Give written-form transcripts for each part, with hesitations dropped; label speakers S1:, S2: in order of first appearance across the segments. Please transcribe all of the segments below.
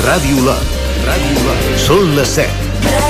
S1: Ràdio Lot. Són les 7.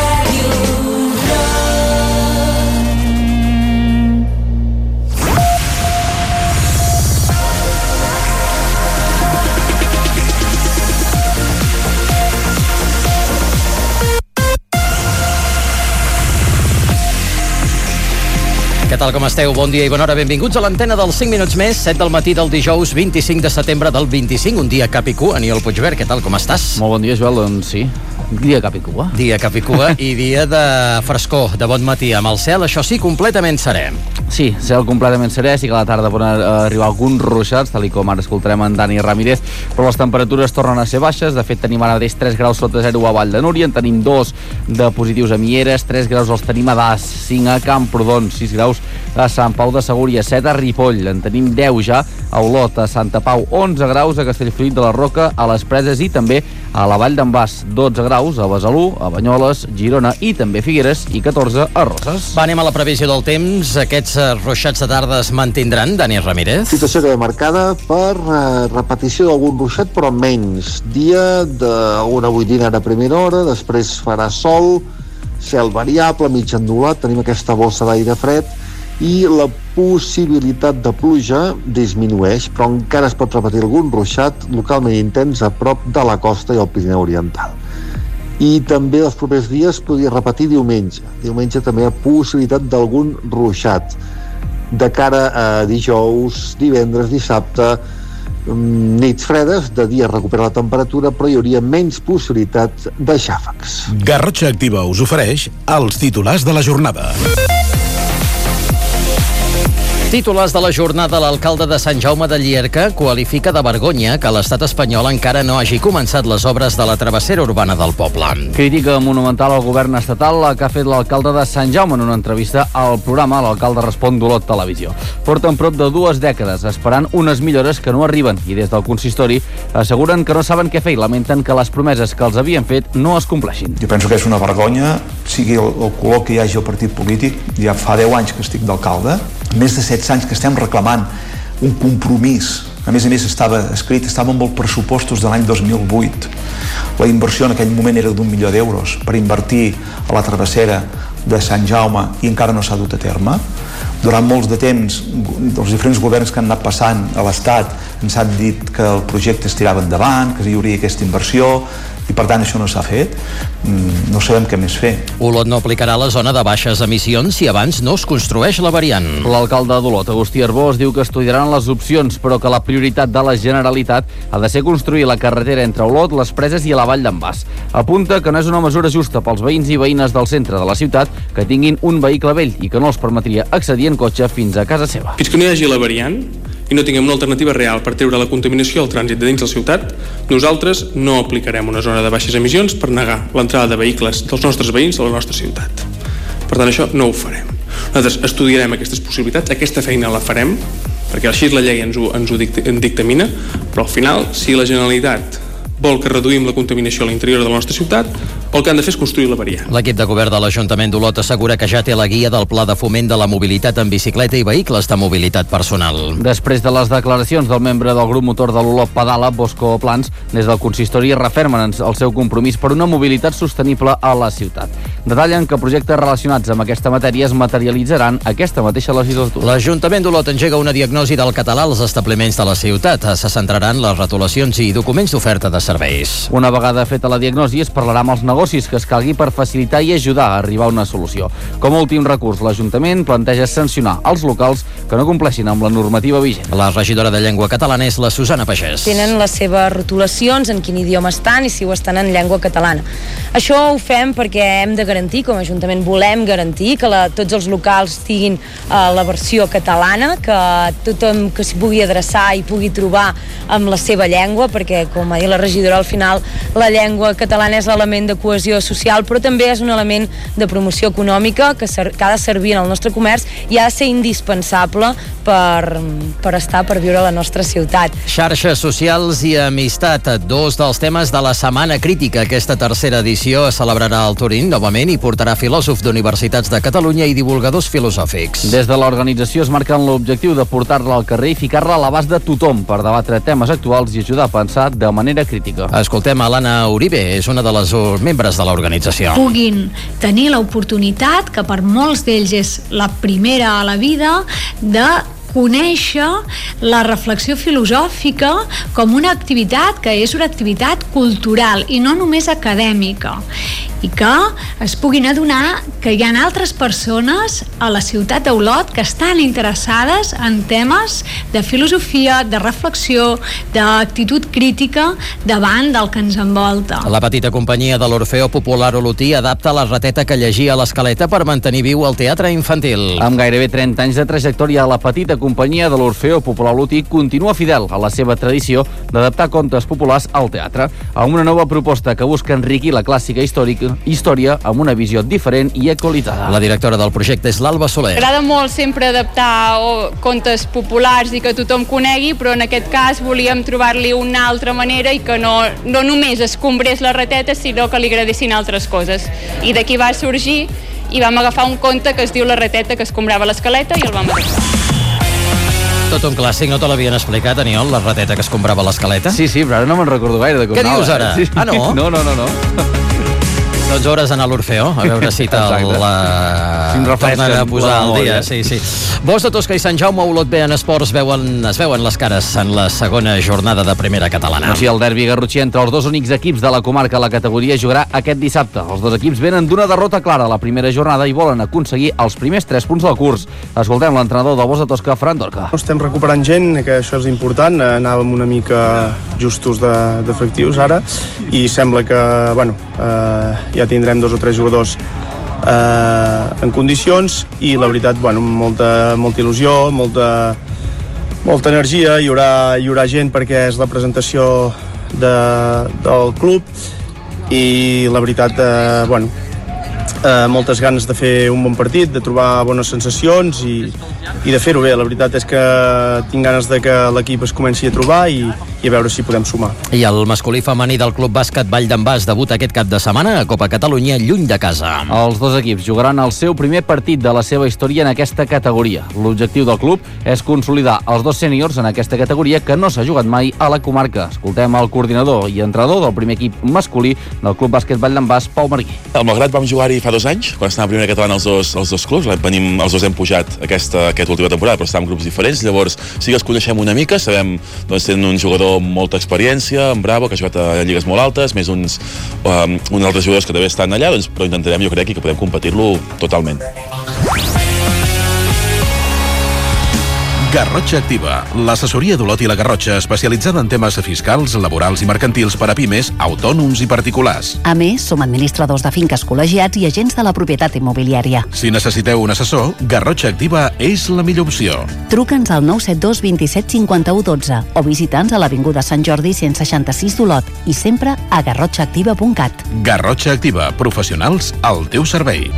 S2: Què tal, com esteu? Bon dia i bona hora. Benvinguts a l'antena dels 5 minuts més, 7 del matí del dijous 25 de setembre del 25, un dia cap i cua. Aniol Puigvert, què tal, com estàs?
S3: Molt bon dia, Joel, doncs sí. Dia cap i cua.
S2: Dia cap i cua i dia de frescor, de bon matí, amb el cel, això sí, completament serè.
S3: Sí, cel completament serè, sí que a la tarda poden arribar alguns ruixats, tal com ara escoltarem en Dani Ramírez, però les temperatures tornen a ser baixes. De fet, tenim ara mateix 3 graus sota 0 a Vall de Núria, en tenim 2 de positius a Mieres, 3 graus els tenim a Das, 5 a Camprodon, 6 graus a Sant Pau de Segúries, 7 a Ripoll, en tenim 10 ja a Olot, a Santa Pau, 11 graus a Castellfollit de la Roca, a les Preses i també a la Vall d'en Bas, 12 graus a Besalú, a Banyoles, Girona i també Figueres i 14 a Roses.
S2: Va, anem a la previsió del temps. Aquests ruixats de tarda es mantindran, Dani Ramírez?
S4: Situació que ve marcada per repetició d'algun ruixat, però menys. Dia d'una boirina a primera hora, després farà sol, cel variable, mig ennulat, tenim aquesta bossa d'aire fred i la possibilitat de pluja disminueix, però encara es pot repetir algun ruixat localment intens a prop de la costa i el Pirineu Oriental. I també els propers dies podria repetir diumenge. Diumenge també hi ha possibilitat d'algun ruixat. De cara a dijous, divendres, dissabte, nits fredes, de dia recupera la temperatura, però hi hauria menys possibilitat de xàfecs.
S1: Garrotxa Activa us ofereix els titulars de la jornada.
S2: Titulars de la jornada. L'alcalde de Sant Jaume de Llierca qualifica de vergonya que l'estat espanyol encara no hagi començat les obres de la travessera urbana del poble.
S3: Crítica monumental al govern estatal que ha fet l'alcalde de Sant Jaume en una entrevista al programa L'Alcalde Respon d'Olot Televisió. Porten prop de 2 dècades esperant unes millores que no arriben i des del consistori asseguren que no saben què fer i lamenten que les promeses que els havien fet no es compleixin.
S5: Jo penso que és una vergonya, sigui el color que hi hagi al partit polític. Ja fa 10 anys que estic d'alcalde, més de 16 anys que estem reclamant un compromís, a més estava escrit, estava amb els pressupostos de l'any 2008. La inversió en aquell moment era d'1 milió d'euros per invertir a la travessera de Sant Jaume i encara no s'ha dut a terme. Durant molts de temps, els diferents governs que han anat passant a l'Estat ens han dit que el projecte es tirava endavant, que hi hauria aquesta inversió, i per tant això no s'ha fet. No sabem què més fer.
S2: Olot no aplicarà la zona de baixes emissions si abans no es construeix la variant.
S3: L'alcalde d'Olot, Agustí Arbós, diu que estudiaran les opcions, però que la prioritat de la Generalitat ha de ser construir la carretera entre Olot, les Preses i la Vall d'en Bas. Apunta que no és una mesura justa pels veïns i veïnes del centre de la ciutat que tinguin un vehicle vell i que no els permetria accedir en cotxe fins a casa seva.
S6: Fins que no hi hagi la variant i no tinguem una alternativa real per treure la contaminació al trànsit de dins la ciutat, nosaltres no aplicarem una zona de baixes emissions per negar l'entrada de vehicles dels nostres veïns a la nostra ciutat. Per tant, això no ho farem. Nosaltres estudiarem aquestes possibilitats, aquesta feina la farem, perquè així la llei ens ho dictamina, però al final, si la Generalitat vol que reduïm la contaminació a l'interior de la nostra ciutat, el que han de fer és construir la variant.
S2: L'equip de govern de l'Ajuntament d'Olot assegura que ja té la guia del Pla de Foment de la Mobilitat en bicicleta i vehicles de mobilitat personal.
S3: Després de les declaracions del membre del grup motor de l'Olot Pedala, Bosco Plans, des del consistori refermen el seu compromís per una mobilitat sostenible a la ciutat. Detallen que projectes relacionats amb aquesta matèria es materialitzaran aquesta mateixa legislatura.
S2: L'Ajuntament d'Olot engega una diagnosi del català als establiments de la ciutat. Se centraran les retolacions i documents d'oferta de serveis.
S3: Una vegada feta la diagnosi es parlarà amb els negocis que es calgui per facilitar i ajudar a arribar a una solució. Com a últim recurs, l'Ajuntament planteja sancionar els locals que no compleixin amb la normativa vigent.
S2: La regidora de Llengua Catalana és la Susana Pagès.
S7: Tenen les seves rotulacions, en quin idioma estan i si ho estan en llengua catalana. Això ho fem perquè hem de garantir, com a Ajuntament volem garantir que tots els locals tinguin la versió catalana, que tothom que s'hi pugui adreçar i pugui trobar amb la seva llengua, perquè, com ha dit la regidora, al final la llengua catalana és l'element de cohesió social, però també és un element de promoció econòmica que ha de servir en el nostre comerç i ha de ser indispensable per viure a la nostra ciutat.
S2: Xarxes socials i amistat, dos dels temes de la Setmana Crítica. Aquesta tercera edició es celebrarà al Turín, novament, esdeveniment hi portarà filòsof d'universitats de Catalunya i divulgadors filosòfics.
S3: Des de l'organització es marquen l'objectiu de portar-la al carrer i ficar-la a l'abast de tothom per debatre temes actuals i ajudar a pensar de manera crítica.
S2: Escoltem a l'Anna Uribe, és una de les membres de l'organització.
S8: Puguin tenir l'oportunitat, que per molts d'ells és la primera a la vida, de conèixer la reflexió filosòfica com una activitat que és una activitat cultural i no només acadèmica, i que es puguin adonar que hi ha altres persones a la ciutat d'Olot que estan interessades en temes de filosofia, de reflexió, d'actitud crítica davant del que ens envolta.
S2: La petita companyia de l'Orfeó Popular Olotí adapta la rateta que llegia a l'Escaleta per mantenir viu el teatre infantil.
S3: Amb gairebé 30 anys de trajectòria, la petita companyia de l'Orfeó Popular Olotí continua fidel a la seva tradició d'adaptar contes populars al teatre, amb una nova proposta que busca enriquir la clàssica història amb una visió diferent i actualitzada.
S2: La directora del projecte és l'Alba Soler.
S9: M'agrada molt sempre adaptar contes populars i que tothom conegui, però en aquest cas volíem trobar-li una altra manera i que no només escombrés la rateta, sinó que li agradessin altres coses. I d'aquí va sorgir i vam agafar un conte que es diu La rateta que escombrava l'Escaleta i el vam adaptar.
S2: Tot un clàssic, no te l'havien explicat, Aniol, la rateta que escombrava l'Escaleta?
S3: Sí, però ara no me'n recordo gaire de com
S2: anava. Què dius ara?
S3: Sí.
S2: Ah, no?
S3: No.
S2: Doncs hauràs d'anar a l'Orfeó, a veure si te'l tornen a posar al dia. Sí. Bosc de Tosca i Sant Jaume, Olot B en esports, es veuen les cares en la segona jornada de primera catalana.
S3: Així, el derbi garrotxí entre els dos únics equips de la comarca a la categoria jugarà aquest dissabte. Els dos equips venen d'una derrota clara a la primera jornada i volen aconseguir els primers 3 punts del curs. Escoltem l'entrenador del Bosc de Tosca, Fran Dorca.
S10: Estem recuperant gent, que això és important. Anàvem una mica justos d'efectius ara i sembla que, ja tindrem 2 o 3 jugadors en condicions i la veritat, molta il·lusió, molta energia, hi haurà gent perquè és la presentació del club i la veritat, moltes ganes de fer un bon partit, de trobar bones sensacions i de fer-ho bé. La veritat és que tinc ganes de que l'equip es comenci a trobar i a veure si podem sumar.
S2: I el masculí femení del Club Bàsquet Vall d'en Bas debuta aquest cap de setmana a Copa Catalunya lluny de casa.
S3: Els dos equips jugaran el seu primer partit de la seva història en aquesta categoria. L'objectiu del club és consolidar els dos sèniors en aquesta categoria que no s'ha jugat mai a la comarca. Escoltem el coordinador i entrenador del primer equip masculí del Club Bàsquet Vall d'en Bas, Pau Marguí.
S11: Al Malgrat vam jugar-hi fa 2 anys, quan estàvem a primera catalana els dos clubs. Els dos hem pujat aquesta última temporada, però estàvem en grups diferents. Llavors sí que els coneixem una mica, sabem, tenen un jugador amb molta experiència, en Bravo, que ha jugat a lligues molt altes, més uns altres jugadors que també estan allà, però intentarem, jo crec, que podem competir-lo totalment.
S1: Garrotxa Activa, l'assessoria d'Olot i la Garrotxa especialitzada en temes fiscals, laborals i mercantils per a pimes, autònoms i particulars.
S12: A més, som administradors de finques col·legiats i agents de la propietat immobiliària.
S1: Si necessiteu un assessor, Garrotxa Activa és la millor opció.
S12: Truca'ns al 972 27 51 12 o visita'ns a l'Avinguda Sant Jordi 166 d'Olot i sempre a garrotxaactiva.cat.
S1: Garrotxa Activa, professionals al teu servei.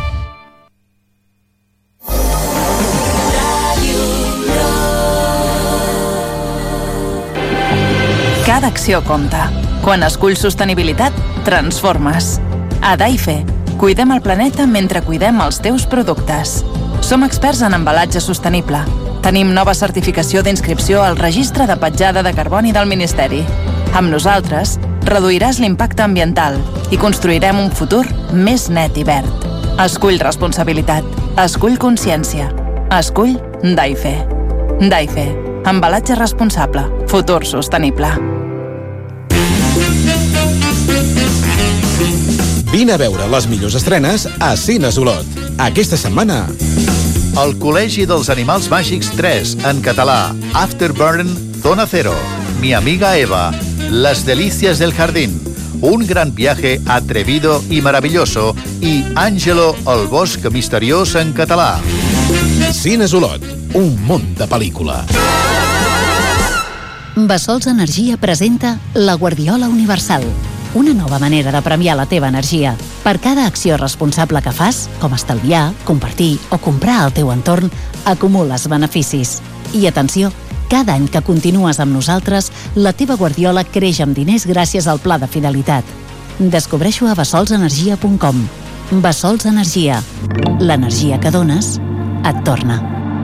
S13: Cada acció compta. Quan esculls sostenibilitat, transformes. A Daife, cuidem el planeta mentre cuidem els teus productes. Som experts en embalatge sostenible. Tenim nova certificació d'inscripció al Registre de Petjada de Carboni del Ministeri. Amb nosaltres, reduiràs l'impacte ambiental i construirem un futur més net i verd. Escull responsabilitat. Escull consciència. Escull Daife. Daife. Embalatge responsable. Futur sostenible.
S1: Vine a veure les millors estrenes a Cines Olot. Aquesta setmana...
S14: El Col·legi dels Animals Màgics 3, en català. Afterburn, Zona Cero. Mi amiga Eva. Las Delicias del Jardín. Un gran viaje atrevido y maravilloso. I Àngelo, el bosc misteriós, en català.
S1: Cines Olot, un món de pel·lícula.
S12: Bessols Energia presenta La Guardiola Universal, una nova manera de premiar la teva energia. Per cada acció responsable que fas, com estalviar, compartir o comprar al teu entorn, acumules beneficis. I atenció, cada any que continues amb nosaltres, la teva guardiola creix amb diners gràcies al pla de fidelitat. Descobreixo a bessolsenergia.com. Bessols Energia. L'energia que dones et torna.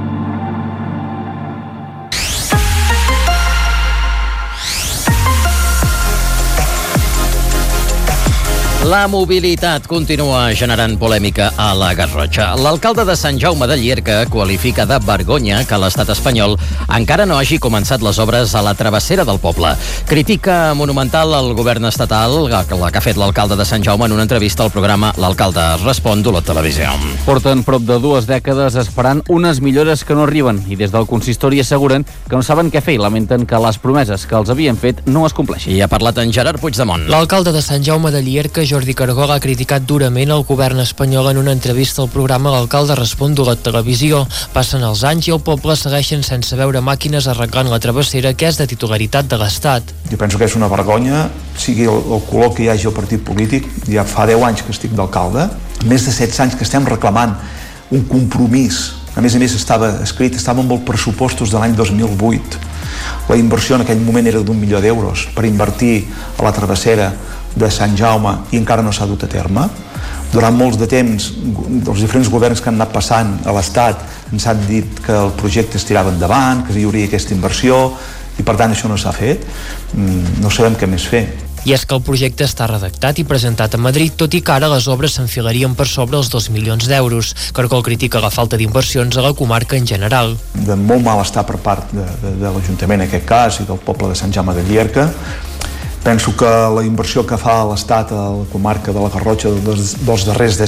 S2: La mobilitat continua generant polèmica a la Garrotxa. L'alcalde de Sant Jaume de Llierca qualifica de vergonya que l'estat espanyol encara no hagi començat les obres a la travessera del poble. Critica monumental al govern estatal, la que ha fet l'alcalde de Sant Jaume en una entrevista al programa L'Alcalde Respon d'Olot Televisió.
S3: Porten prop de 2 dècades esperant unes millores que no arriben i des del consistori asseguren que no saben què fer i lamenten que les promeses que els havien fet no es compleixin.
S2: I ha parlat en Gerard Puigdemont.
S15: L'alcalde de Sant Jaume de Llierca, Jordi Cargol, ha criticat durament el govern espanyol en una entrevista al programa L'Alcalde Respon d'Olot Televisió. Passen els anys i el poble segueixen sense veure màquines arreglant la travessera, que és de titularitat de l'Estat.
S5: Jo penso que és una vergonya, sigui el color que hi hagi el partit polític. Ja fa 10 anys que estic d'alcalde, més de 16 anys que estem reclamant un compromís. A més estava escrit, estàvem amb els pressupostos de l'any 2008. La inversió en aquell moment era d'1 milió d'euros per invertir a la travessera de Sant Jaume i encara no s'ha dut a terme. Durant molts de temps, els diferents governs que han anat passant a l'Estat ens han dit que el projecte es tirava endavant, que hi hauria aquesta inversió, i per tant això no s'ha fet. No sabem què més fer.
S15: I és que el projecte està redactat i presentat a Madrid, tot i que ara les obres s'enfilarien per sobre els 2 milions d'euros. Cargol critica la falta d'inversions a la comarca en general.
S5: De molt mal estar per part de l'Ajuntament en aquest cas i del poble de Sant Jaume de Llierca. Penso que la inversió que fa l'Estat a la comarca de la Garrotxa dels darrers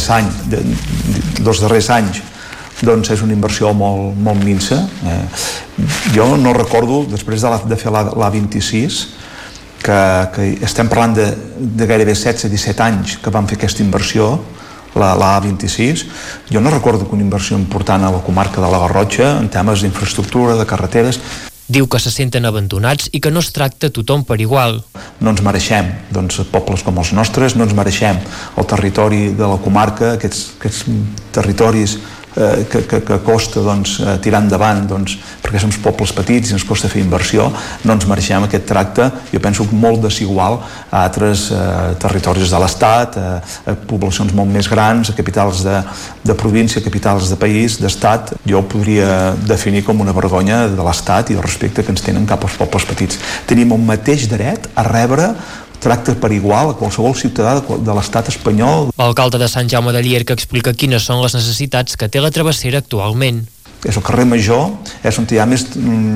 S5: anys doncs és una inversió molt minsa. Jo no recordo, després de fer l'A26, que estem parlant de gairebé 16-17 anys que vam fer aquesta inversió, la A26. Jo no recordo que una inversió important a la comarca de la Garrotxa en temes d'infraestructura, de carreteres.
S15: Diu que se senten abandonats i que no es tracta tothom per igual.
S5: No ens mereixem, pobles com els nostres, no ens mereixem el territori de la comarca, aquests territoris que costa tirar endavant perquè som pobles petits i ens costa fer inversió. No ens mereixem aquest tracte, jo penso molt desigual a altres territoris de l'Estat, a poblacions molt més grans, a capitals de província, capitals de país, d'estat. Jo ho podria definir com una vergonya de l'Estat i el respecte que ens tenen cap als pobles petits. Tenim el mateix dret a rebre tracte per igual a qualsevol ciutadà de l'estat espanyol.
S15: L'alcalde de Sant Jaume de Llierca explica quines són les necessitats que té la travessera actualment.
S5: És el carrer Major, és on hi ha més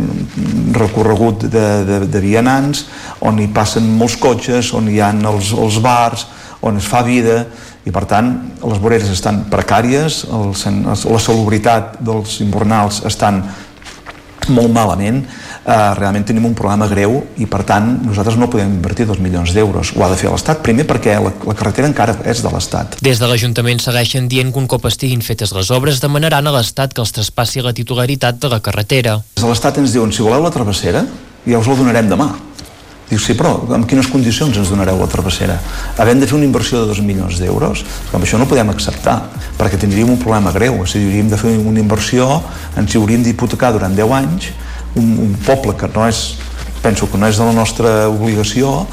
S5: recorregut de vianants, on hi passen molts cotxes, on hi ha els bars, on es fa vida, i per tant les voreres estan precàries, la salubritat dels invernals estan molt malament. Realment tenim un problema greu i per tant nosaltres no podem invertir 2 milions d'euros. Ho ha de fer l'Estat, primer perquè la carretera encara és de l'Estat.
S15: Des de l'Ajuntament segueixen dient que un cop estiguin fetes les obres demanaran a l'Estat que els traspassi la titularitat de la carretera.
S5: L'Estat ens diuen, si voleu la travessera ja us la donarem demà. Diu, sí, però en quines condicions ens donareu la travessera? Havent de fer una inversió de 2 milions d'euros, amb això no podem acceptar, perquè tindríem un problema greu. Si hauríem de fer una inversió, ens hi hauríem d'hipotecar durant 10 anys, un poble que penso que no és de la nostra obligació,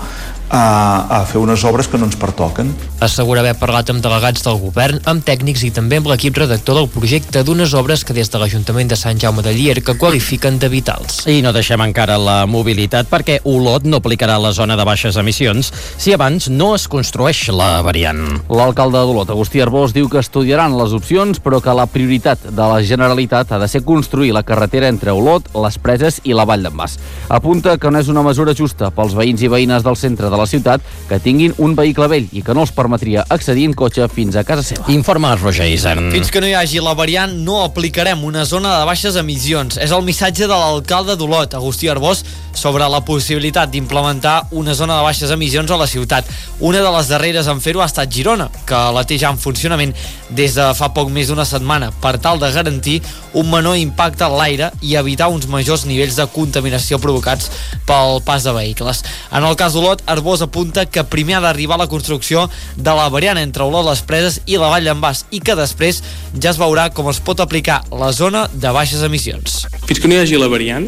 S5: a fer unes obres que no ens pertoquen.
S15: Assegura haver parlat amb delegats del govern, amb tècnics i també amb l'equip redactor del projecte d'unes obres que des de l'Ajuntament de Sant Jaume de Llierca qualifiquen de vitals.
S2: I no deixem encara la mobilitat perquè Olot no aplicarà la zona de baixes emissions si abans no es construeix la variant.
S3: L'alcalde d'Olot, Agustí Arbós, diu que estudiaran les opcions, però que la prioritat de la Generalitat ha de ser construir la carretera entre Olot, les Preses i la Vall d'en Bas. Apunta que no és una mesura justa pels veïns i veïnes del centre de la ciutat que tinguin un vehicle vell i que no els permetria accedir en cotxe fins a casa seva.
S2: Informa Roger Isern.
S16: Fins que no hi hagi la variant no aplicarem una zona de baixes emissions. És el missatge de l'alcalde d'Olot, Agustí Arbós, sobre la possibilitat d'implementar una zona de baixes emissions a la ciutat. Una de les darreres en fer-ho ha estat Girona, que la té ja en funcionament des de fa poc més d'una setmana per tal de garantir un menor impacte en l'aire i evitar uns majors nivells de contaminació provocats pel pas de vehicles. En el cas d'Olot, Arbós apunta que primer ha d'arribar la construcció de la variant entre Olot, les Preses i la Vall d'en Bas i que després ja es veurà com es pot aplicar la zona de baixes emissions.
S6: Fins que no hi hagi la variant,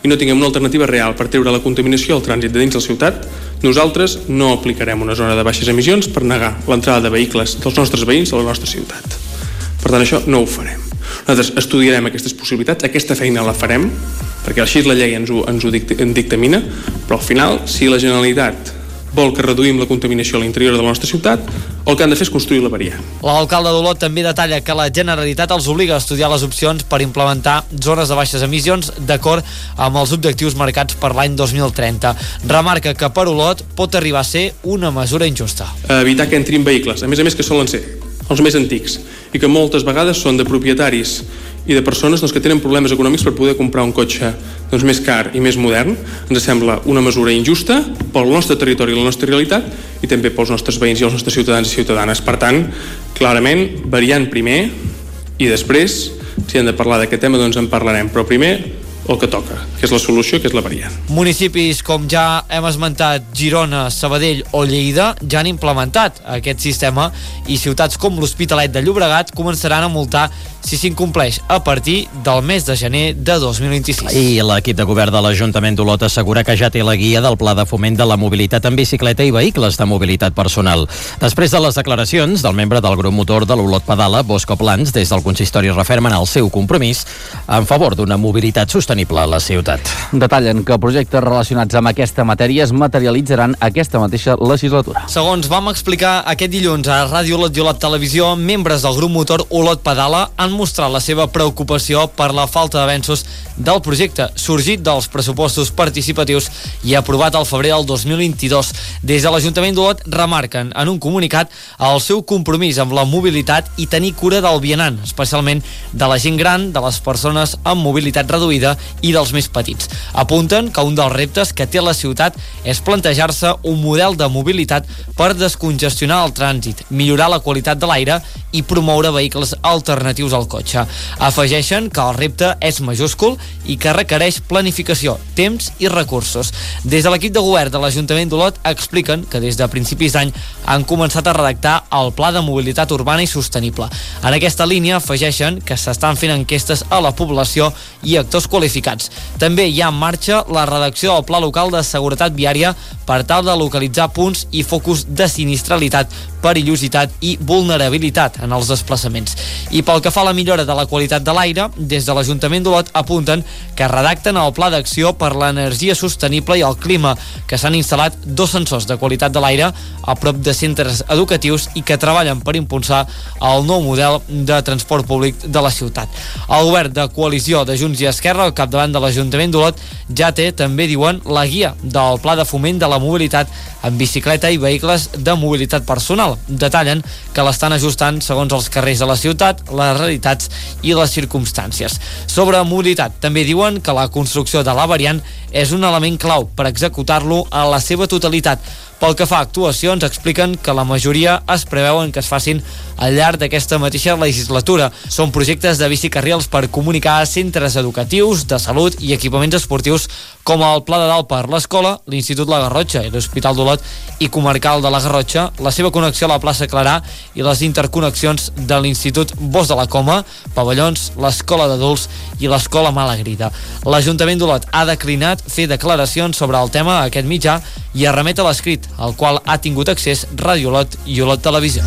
S6: i no tinguem una alternativa real per treure la contaminació al trànsit de dins de la ciutat, nosaltres no aplicarem una zona de baixes emissions per negar l'entrada de vehicles dels nostres veïns a la nostra ciutat. Per tant, això no ho farem. Nosaltres estudiarem aquestes possibilitats, aquesta feina la farem, perquè així la llei ens ho dictamina, però al final, si la Generalitat vol que reduïm la contaminació a l'interior de la nostra ciutat, el que han de fer és construir la variant.
S16: L'alcalde d'Olot també detalla que la Generalitat els obliga a estudiar les opcions per implementar zones de baixes emissions d'acord amb els objectius marcats per l'any 2030. Remarca que per Olot pot arribar a ser una mesura injusta.
S6: Evitar que entrin vehicles, a més que solen ser els més antics, i que moltes vegades són de propietaris i de persones que tenen problemes econòmics per poder comprar un cotxe més car i més modern. Ens sembla una mesura injusta pel nostre territori i la nostra realitat i també pels nostres veïns i els nostres ciutadans i ciutadanes. Per tant, clarament, variant primer i després, si hem de parlar d'aquest tema, doncs en parlarem, però primer el que toca, que és la solució, que és la variant.
S16: Municipis com ja hem esmentat, Girona, Sabadell o Lleida ja han implementat aquest sistema i ciutats com l'Hospitalet de Llobregat començaran a multar si s'incompleix a partir del mes de gener de 2026.
S2: I l'equip de govern de l'Ajuntament d'Olot assegura que ja té la guia del Pla de Foment de la Mobilitat en bicicleta i vehicles de mobilitat personal. Després de les declaracions del membre del grup motor de l'Olot Pedala, Bosco Plans, des del consistori refermen el seu compromís en favor d'una mobilitat sostenible a la ciutat.
S3: Detallen que projectes relacionats amb aquesta matèria es materialitzaran aquesta mateixa legislatura.
S16: Segons vam explicar aquest dilluns a Ràdio Olot i Olot Televisió, membres del grup motor Olot Pedala han mostrat la seva preocupació per la falta d'avenços del projecte, sorgit dels pressupostos participatius i aprovat al febrer del 2022. Des de l'Ajuntament d'Olot remarquen en un comunicat el seu compromís amb la mobilitat i tenir cura del vianant, especialment de la gent gran, de les persones amb mobilitat reduïda i dels més petits. Apunten que un dels reptes que té la ciutat és plantejar-se un model de mobilitat per descongestionar el trànsit, millorar la qualitat de l'aire i promoure vehicles alternatius al cotxe. Afegeixen que el repte és majúscul i que requereix planificació, temps i recursos. Des de l'equip de govern de l'Ajuntament d'Olot expliquen que des de principis d'any han començat a redactar el Pla de Mobilitat Urbana i Sostenible. En aquesta línia afegeixen que s'estan fent enquestes a la població i actors qualificats. També hi ha en marxa la redacció del Pla Local de Seguretat Viària per tal de localitzar punts i focus de sinistralitat, perillositat i vulnerabilitat en els desplaçaments. I pel que fa a la millora de la qualitat de l'aire, des de l'Ajuntament d'Olot apunten que redacten el Pla d'Acció per l'Energia Sostenible i el Clima, que s'han instal·lat 2 sensors de qualitat de l'aire a prop de centres educatius i que treballen per impulsar el nou model de transport públic de la ciutat. El govern de coalició de Junts i Esquerra, al capdavant de l'Ajuntament d'Olot, ja té, també diuen, la guia del Pla de Foment de la Mobilitat en bicicleta i vehicles de mobilitat personal. Detallen que l'estan ajustant segons els carrers de la ciutat, les realitats i les circumstàncies. Sobre mobilitat, també diuen que la construcció de la variant és un element clau per executar-lo a la seva totalitat. Pel que fa a actuacions, expliquen que la majoria es preveuen que es facin al llarg d'aquesta mateixa legislatura. Són projectes de bicicarrils per comunicar a centres educatius, de salut i equipaments esportius com el Pla de Dalt per l'Escola, l'Institut La Garrotxa i l'Hospital d'Olot i Comarcal de la Garrotxa, la seva connexió a la plaça Clarà i les interconnexions de l'Institut Bosch de la Coma, pavellons, l'Escola d'Adults i l'Escola Malagrida. L'Ajuntament d'Olot ha declinat fer declaracions sobre el tema a aquest mitjà i es remet a l'escrit, al qual ha tingut accés Ràdio Olot i Olot Televisió.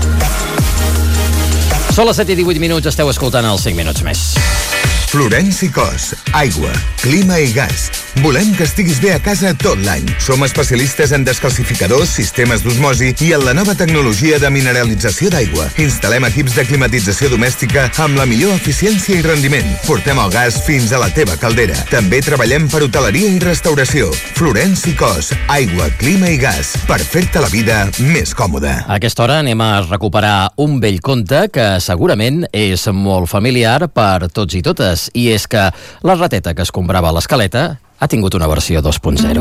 S2: Són les 7 i 18 minuts, esteu escoltant els 5 minuts més.
S17: Florenci Cos, aigua, clima i gas. Volem que estiguis bé a casa tot l'any. Som especialistes en descalcificadors, sistemes d'osmosi i en la nova tecnologia de mineralització d'aigua. Instal·lem equips de climatització domèstica amb la millor eficiència i rendiment. Portem el gas fins a la teva caldera. També treballem per hoteleria i restauració. Florenci Cos, aigua, clima i gas, per fer-te la vida més còmoda.
S2: A aquesta hora anem a recuperar un vell conte que segurament és molt familiar per tots i totes, i és que la rateta que es comprava a l'Escaleta ha tingut una versió 2.0.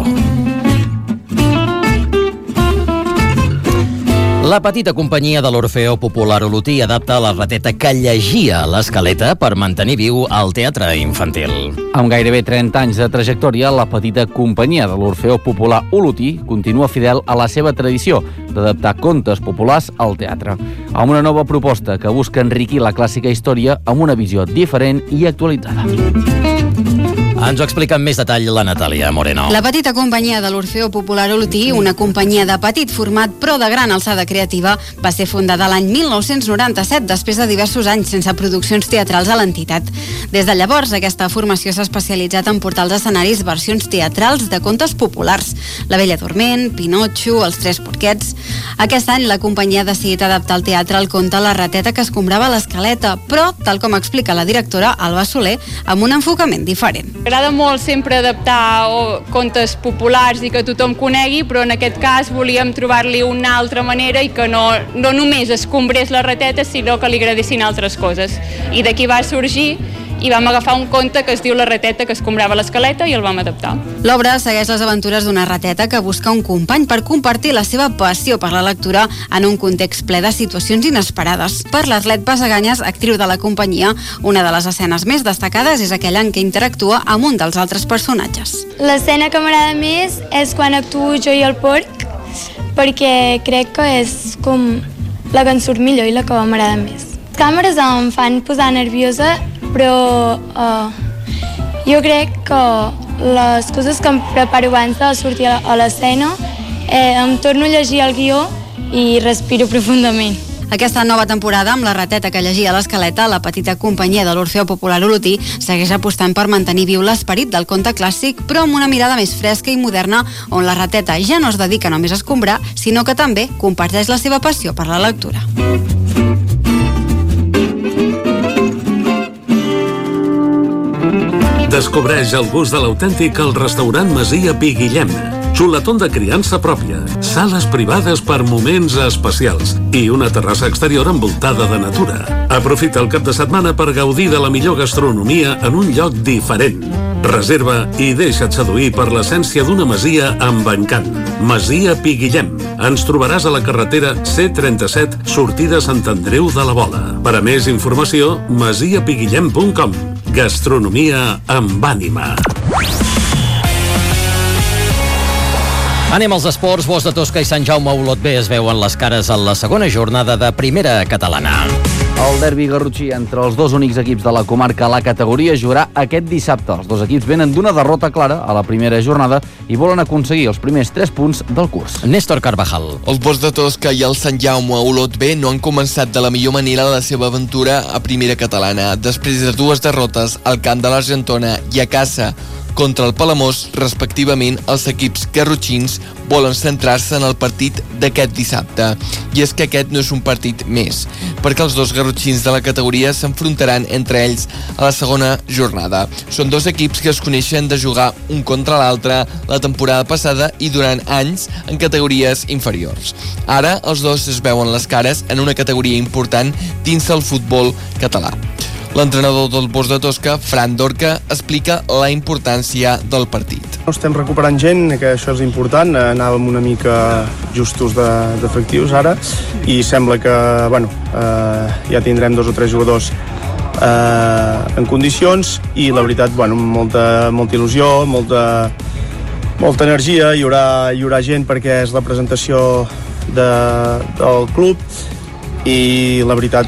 S2: La petita companyia de l'Orfeó Popular Olotí adapta la rateta que llegia l'Escaleta per mantenir viu el teatre infantil.
S3: Amb gairebé 30 anys de trajectòria, la petita companyia de l'Orfeó Popular Olotí continua fidel a la seva tradició d'adaptar contes populars al teatre, amb una nova proposta que busca enriquir la clàssica història amb una visió diferent i actualitzada.
S2: Ens ho explica amb més detall la Natàlia Moreno.
S18: La petita companyia de l'Orfeó Popular Olotí, una companyia de petit format però de gran alçada creativa, va ser fundada l'any 1997 després de diversos anys sense produccions teatrals a l'entitat. Des de llavors, aquesta formació s'ha especialitzat en portar als escenaris versions teatrals de contes populars. La Bella Dorment, Pinotxo, Els Tres Porquets. Aquest any la companyia ha decidit adaptar al teatre el conte La rateta que escombrava l'escaleta, però, tal com explica la directora Alba Soler, amb un enfocament diferent.
S9: M'agrada molt sempre adaptar contes populars i que tothom conegui, però en aquest cas volíem trobar-li una altra manera i que no només escombrés la rateta, sinó que li agradessin altres coses. I d'aquí va sorgir i vam agafar un conte que es diu La rateta que escombrava l'escaleta i el vam adaptar.
S18: L'obra segueix les aventures d'una rateta que busca un company per compartir la seva passió per la lectura en un context ple de situacions inesperades. Per l'Arlet Basaganyes, actriu de la companyia, una de les escenes més destacades és aquella en què interactua amb un dels altres personatges.
S19: L'escena que m'agrada més és quan actuo jo i el porc, perquè crec que és com la que em surt millor i la que m'agrada més. Les càmeres em fan posar nerviosa, però jo crec que les coses que em preparo abans de sortir a l'escena em torno a llegir el guió i respiro profundament.
S18: Aquesta nova temporada, amb la rateta que llegia a l'escaleta, la petita companyia de l'Orfeó Popular Olotí segueix apostant per mantenir viu l'esperit del conte clàssic, però amb una mirada més fresca i moderna, on la rateta ja no es dedica només a escombrar, sinó que també comparteix la seva passió per la lectura.
S20: Descobreix el gust de l'autèntic al restaurant Masia Pi Guillem. Xuletón de criança pròpia, sales privades per moments especials i una terrassa exterior envoltada de natura. Aprofita el cap de setmana per gaudir de la millor gastronomia en un lloc diferent. Reserva i deixa't seduir per l'essència d'una masia amb encant. Masia Pi Guillem. Ens trobaràs a la carretera C37, sortida Sant Andreu de la Vola. Per a més informació, masiapiguillem.com. Gastronomia amb ànima.
S2: Anem als esports. Bosc de Tosca i Sant Jaume Olot B es veuen les cares en la segona jornada de primera catalana.
S3: El derbi garrotxí entre els dos únics equips de la comarca a la categoria jugarà aquest dissabte. Els dos equips venen d'una derrota clara a la primera jornada i volen aconseguir els primers 3 punts del curs.
S2: Néstor Carvajal.
S21: Els Bosc de Tosca i el Sant Jaume Olot B no han començat de la millor manera la seva aventura a primera catalana. Després de 2 derrotes al camp de l'Argentona i a casa contra el Palamós, respectivament, els equips garrotxins volen centrar-se en el partit d'aquest dissabte. I és que aquest no és un partit més, perquè els dos garrotxins de la categoria s'enfrontaran entre ells a la segona jornada. Són 2 equips que es coneixen de jugar un contra l'altre la temporada passada i durant anys en categories inferiors. Ara els dos es veuen les cares en una categoria important dins del futbol català. L'entrenador del Bosc de Tosca, Fran Dorca, explica la importància del partit.
S10: Estem recuperant gent, que això és important. Anàvem una mica justos d'efectius ara i sembla que ja tindrem 2 o 3 jugadors en condicions i la veritat, molta il·lusió, molta energia. Hi haurà gent perquè és la presentació del club i la veritat,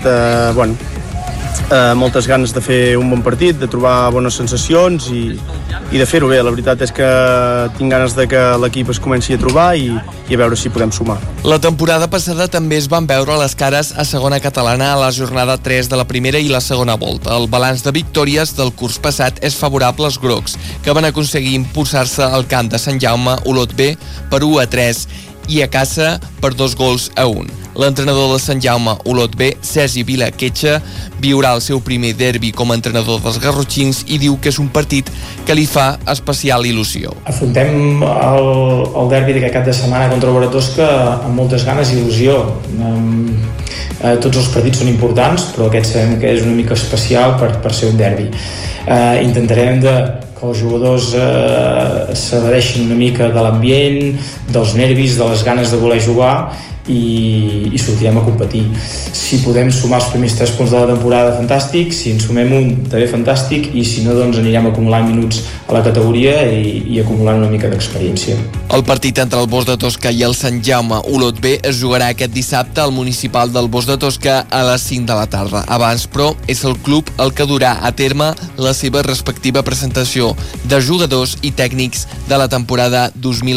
S10: moltes ganes de fer un bon partit, de trobar bones sensacions i de fer-ho bé. La veritat és que tinc ganes de que l'equip es comenci a trobar i a veure si podem sumar.
S21: La temporada passada també es van veure les cares a segona catalana a la jornada 3 de la primera i la segona volta. El balanç de victòries del curs passat és favorable als grocs, que van aconseguir impulsar-se al camp de Sant Jaume Olot B per 1-3 i a casa per 2-1. L'entrenador de Sant Jaume Olot B, Sergi Vilaquetxa, viurà el seu primer derbi com a entrenador dels garrotxins i diu que és un partit que li fa especial il·lusió.
S22: Afrontem el derbi d'aquest cap de setmana contra el Bosc de Tosca amb moltes ganes i il·lusió. Tots els partits són importants, però aquest sabem que és una mica especial per ser un derbi. Intentarem que els jugadors s'evadeixin una mica de l'ambient, dels nervis, de les ganes de voler jugar i sortirem a competir. Si podem sumar els primers 3 punts de la temporada, fantàstic. Si en sumem un, també fantàstic, i si no, doncs anirem acumulant minuts a la categoria i acumulant una mica d'experiència.
S21: El partit entre el Bosc de Tosca i el Sant Jaume Olot B es jugarà aquest dissabte al municipal del Bosc de Tosca a les 5 de la tarda. Abans, però, és el club el que durà a terme la seva respectiva presentació de jugadors i tècnics de la temporada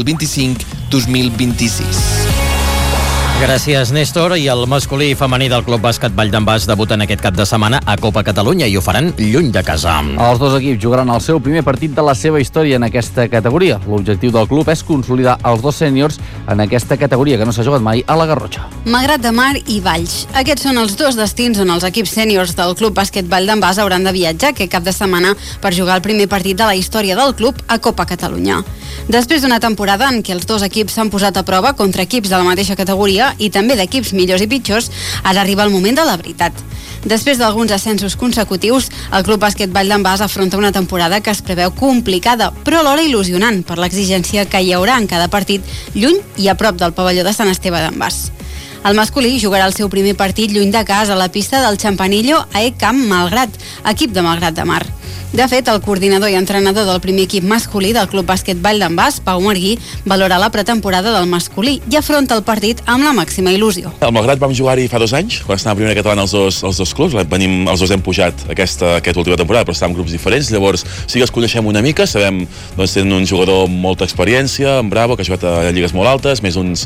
S21: 2025-2026.
S2: Gràcies, Néstor. I el masculí i femení del Club Bàsquet Vall d'en Bas debuten aquest cap de setmana a Copa Catalunya i ho faran lluny de casa.
S3: Els dos equips jugaran el seu primer partit de la seva història en aquesta categoria. L'objectiu del club és consolidar els dos sèniors en aquesta categoria que no s'ha jugat mai a la Garrotxa.
S18: Malgrat de Mar i Valls. Aquests són els dos destins on els equips sèniors del Club Bàsquet Vall d'en Bas hauran de viatjar aquest cap de setmana per jugar el primer partit de la història del club a Copa Catalunya. Després d'una temporada en què els dos equips s'han posat a prova contra equips de la mateixa categoria i també d'equips millors i pitjors, ara arriba el moment de la veritat. Després d'alguns ascensos consecutius, el Club Bàsquet Vall d'en Bas afronta una temporada que es preveu complicada, però alhora il·lusionant per l'exigència que hi haurà en cada partit, lluny i a prop del pavelló de Sant Esteve d'en Bas. El masculí jugarà el seu primer partit lluny de casa a la pista del Champanillo a Camp Malgrat, equip de Malgrat de Mar. De fet, el coordinador i entrenador del primer equip masculí del Club Bàsquet Vall d'en Bas, Pau Marguí, valora la pretemporada del masculí i afronta el partit amb la màxima il·lusió.
S11: Al Malgrat vam jugar-hi fa 2 anys, quan estàvem a primera catalana els dos clubs. Els dos hem pujat aquesta última temporada, però estàvem en grups diferents. Llavors sí que els coneixem una mica, sabem, doncs tenen un jugador amb molta experiència, en Bravo, que ha jugat a lligues molt altes, més uns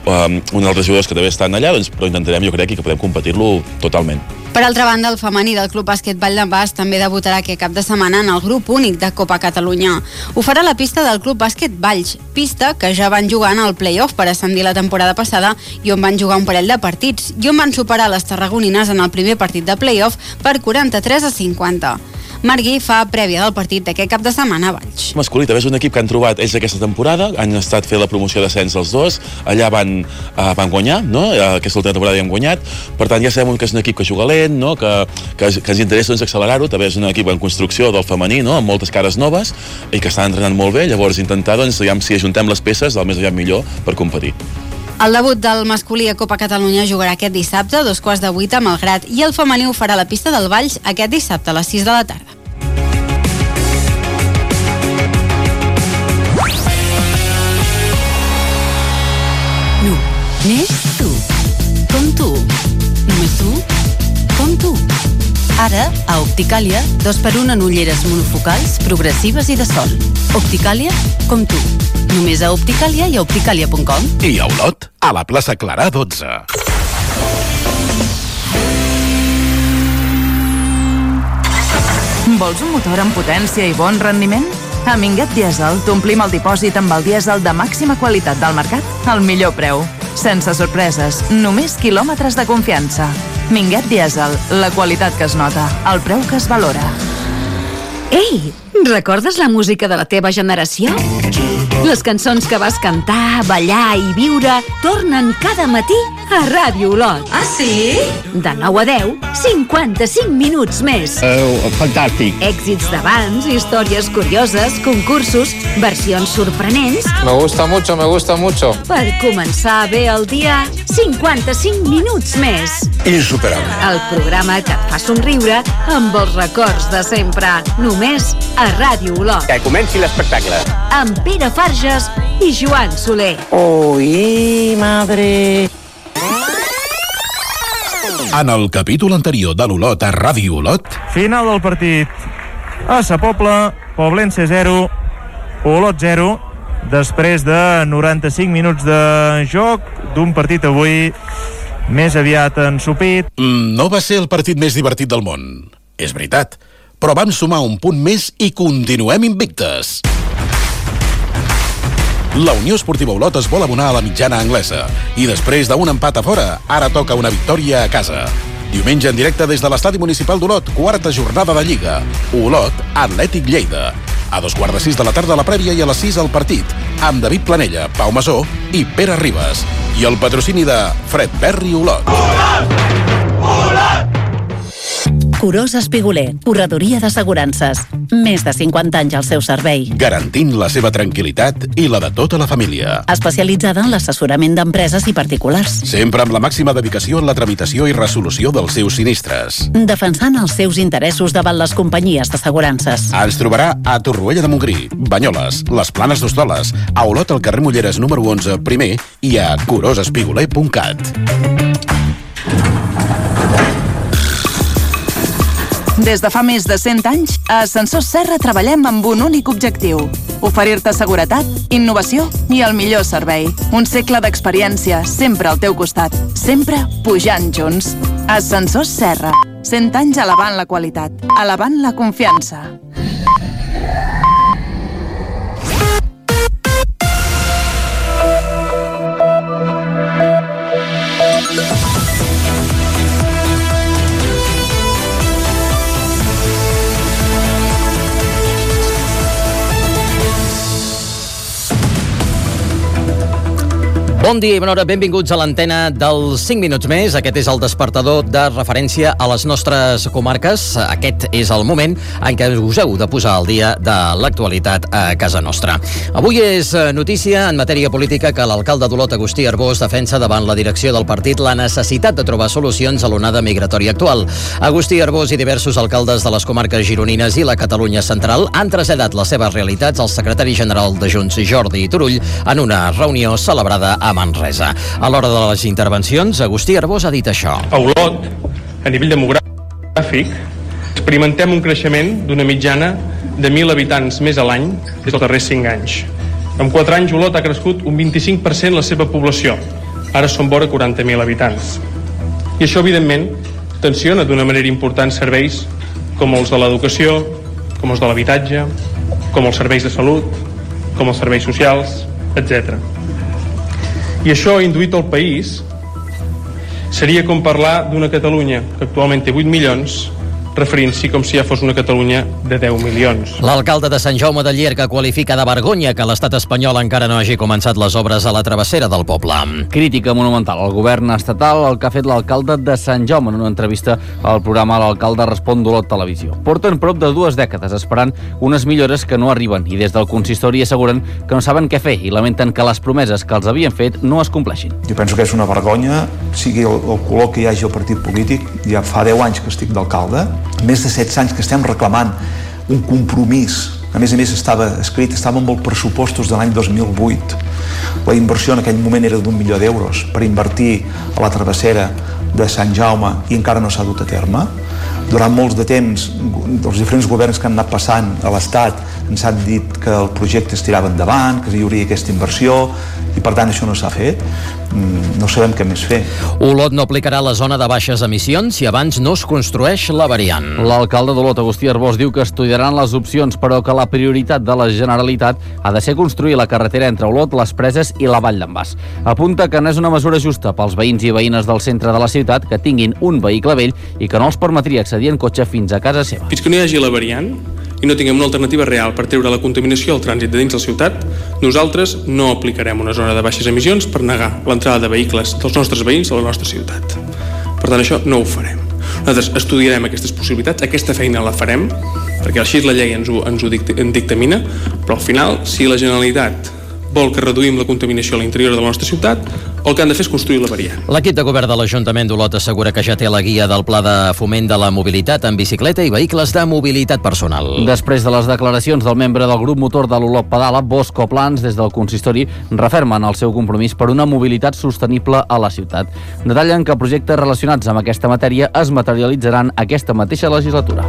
S11: altres jugadors que també estan allà, doncs, però intentarem, jo crec, que podem competir-lo totalment.
S18: Per altra banda, el femení del Club Bàsquet Vall d'en Bas també debutarà aquest cap de setmana en el grup únic de Copa Catalunya. Ho farà a la pista del Club Bàsquet Valls, pista que ja van jugar en el play-off per ascendir la temporada passada i on van jugar un parell de partits i on van superar les tarragonines en el primer partit de play-off per 43-50. Margui fa prèvia del partit d'aquest cap de setmana a Valls.
S11: Masculí també és un equip que han trobat ells aquesta temporada, han estat fent la promoció d'ascens els dos, allà van guanyar, no? Aquesta última temporada ja han guanyat, per tant ja sabem que és un equip que juga lent, no? que ens interessa doncs, accelerar-ho, també és un equip en construcció del femení, no? Amb moltes cares noves i que estan entrenant molt bé, llavors intentar, doncs, si ajuntem les peces, del més aviat millor per competir.
S18: El debut del masculí a Copa Catalunya jugarà aquest dissabte a 7:15 a Malgrat i el femení ho farà a la pista del Valls aquest dissabte a les 6 de la tarda.
S12: Només tu. Com tu. Només tu. Com tu. Ara, a Opticàlia, 2x1 en ulleres monofocals, progressives i de sol. Opticàlia, com tu. Només a Opticàlia i a opticàlia.com.
S1: I a Olot, a la plaça Clarà 12.
S13: Vols un motor amb potència i bon rendiment? A Minguet Diesel t'omplim el dipòsit amb el dièsel de màxima qualitat del mercat al millor preu. Sense sorpreses, només quilòmetres de confiança. Minguet Diesel, la qualitat que es nota, el preu que es valora.
S4: Ei, recordes la música de la teva generació? Les cançons que vas cantar, ballar i viure tornen cada matí a Ràdio Olot.
S7: Ah, sí?
S4: De 9 a 10, 55 minuts més.
S7: Fantàstic.
S4: Èxits d'abans, històries curioses, concursos, versions sorprenents.
S7: Me gusta mucho.
S4: Per començar bé el dia, 55 minuts més.
S7: Insuperable.
S4: El programa que et fa somriure amb els records de sempre. Només a Ràdio Olot.
S7: Que comenci l'espectacle.
S4: Amb Pere Farges i Joan Soler.
S7: Ui, madre.
S1: En el capítol anterior de l'Olot a Ràdio Olot...
S23: Final del partit. A Sa Pobla, Poblense 0, Olot 0, després de 95 minuts de joc d'un partit avui més aviat ensupit.
S1: No va ser el partit més divertit del món, és veritat, però vam sumar un punt més i continuem invictes. La Unió Esportiva Olot es vol abonar a la mitjana anglesa i després d'un empat a fora, ara toca una victòria a casa. Diumenge en directe des de l'Estadi Municipal d'Olot, quarta jornada de Lliga. Olot, Atlètic Lleida. A 5:15 de la tarda la prèvia i a les 6 el partit, amb David Planella, Pau Masó i Pere Ribas. I el patrocini de Fred Berry Olot.
S7: Olot! Olot!
S12: Curós Espiguler, corredoria d'assegurances. Més de 50 anys al seu servei.
S1: Garantint la seva tranquil·litat i la de tota la família.
S12: Especialitzada en l'assessorament d'empreses i particulars.
S1: Sempre amb la màxima dedicació en la tramitació i resolució dels seus sinistres.
S12: Defensant els seus interessos davant les companyies d'assegurances.
S1: Ens trobarà a Torroella de Montgrí, Banyoles, les Planes d'Hostoles, a Olot al carrer Mulleres número 11 primer i a curosespiguler.cat.
S13: Des de fa més de 100 anys, a Ascensors Serra treballem amb un únic objectiu: oferir-te seguretat, innovació i el millor servei. Un segle d'experiència, sempre al teu costat, sempre pujant junts. Ascensors Serra, 100 anys elevant la qualitat, elevant la confiança.
S2: Bon dia i bona hora, benvinguts a l'antena dels 5 minuts més. Aquest és el despertador de referència a les nostres comarques. Aquest és el moment en què us heu de posar al dia de l'actualitat a casa nostra. Avui és notícia en matèria política que l'alcalde d'Olot, Agustí Arbós, defensa davant la direcció del partit la necessitat de trobar solucions a l'onada migratòria actual. Agustí Arbós i diversos alcaldes de les comarques gironines i la Catalunya central han traslladat les seves realitats al secretari general de Junts, Jordi Turull, en una reunió celebrada a Manresa. A l'hora de les intervencions, Agustí Arbós ha dit això.
S6: A Olot, a nivell demogràfic, experimentem un creixement d'una mitjana de 1.000 habitants més a l'any des dels darrers 5 anys. En 4 anys, Olot ha crescut un 25% la seva població. Ara són vora 40.000 habitants. I això, evidentment, tensiona d'una manera important serveis com els de l'educació, com els de l'habitatge, com els serveis de salut, com els serveis socials, etc. I això, induït al país, seria com parlar d'una Catalunya que actualment té 8 milions, referint-s'hi com si ja fos una Catalunya de 10 milions.
S2: L'alcalde de Sant Jaume de Llierca qualifica de vergonya que l'estat espanyol encara no hagi començat les obres a la travessera del poble.
S3: Crítica monumental al govern estatal, el que ha fet l'alcalde de Sant Jaume en una entrevista al programa L'Alcalde Respon d'Olot Televisió. Porten prop de 2 dècades esperant unes millores que no arriben i des del consistori asseguren que no saben què fer i lamenten que les promeses que els havien fet no es compleixin.
S5: Jo penso que és una vergonya, sigui el color que hi hagi al partit polític. Ja fa 10 anys que estic d'alcalde, més de 16 anys que estem reclamant un compromís. A més estava escrit, estava amb els pressupostos de l'any 2008. La inversió en aquell moment era d'1 milió d'euros per invertir a la travessera de Sant Jaume i encara no s'ha dut a terme. Durant molts de temps, els diferents governs que han anat passant a l'Estat ens han dit que el projecte es tirava endavant, que hi hauria aquesta inversió, i per tant això no s'ha fet. No sabem què més fer.
S2: Olot no aplicarà la zona de baixes emissions si abans no es construeix la variant.
S3: L'alcalde d'Olot, Agustí Arbós, diu que estudiaran les opcions, però que la prioritat de la Generalitat ha de ser construir la carretera entre Olot, les Preses i la Vall d'en Bas. Apunta que no és una mesura justa pels veïns i veïnes del centre de la ciutat que tinguin un vehicle vell i que no els permetria accedir en cotxe fins a casa seva.
S6: Fins que no hi hagi la variant i no tinguem una alternativa real per treure la contaminació al trànsit de dins la ciutat, nosaltres no aplicarem una zona de baixes emissions per negar l'entrada de vehicles dels nostres veïns a la nostra ciutat. Per tant, això no ho farem. Nosaltres estudiarem aquestes possibilitats, aquesta feina la farem, perquè així la llei ens ho dictamina, però al final, si la Generalitat vol que reduïm la contaminació a l'interior de la nostra ciutat, el que han de fer és construir la variant.
S2: L'equip de govern de l'Ajuntament d'Olot assegura que ja té la guia del Pla de Foment de la Mobilitat en bicicleta i vehicles de mobilitat personal.
S3: Després de les declaracions del membre del grup motor de l'Olot Pedala, Bosco Plans, des del consistori, refermen el seu compromís per una mobilitat sostenible a la ciutat. Detallen que projectes relacionats amb aquesta matèria es materialitzaran aquesta mateixa legislatura.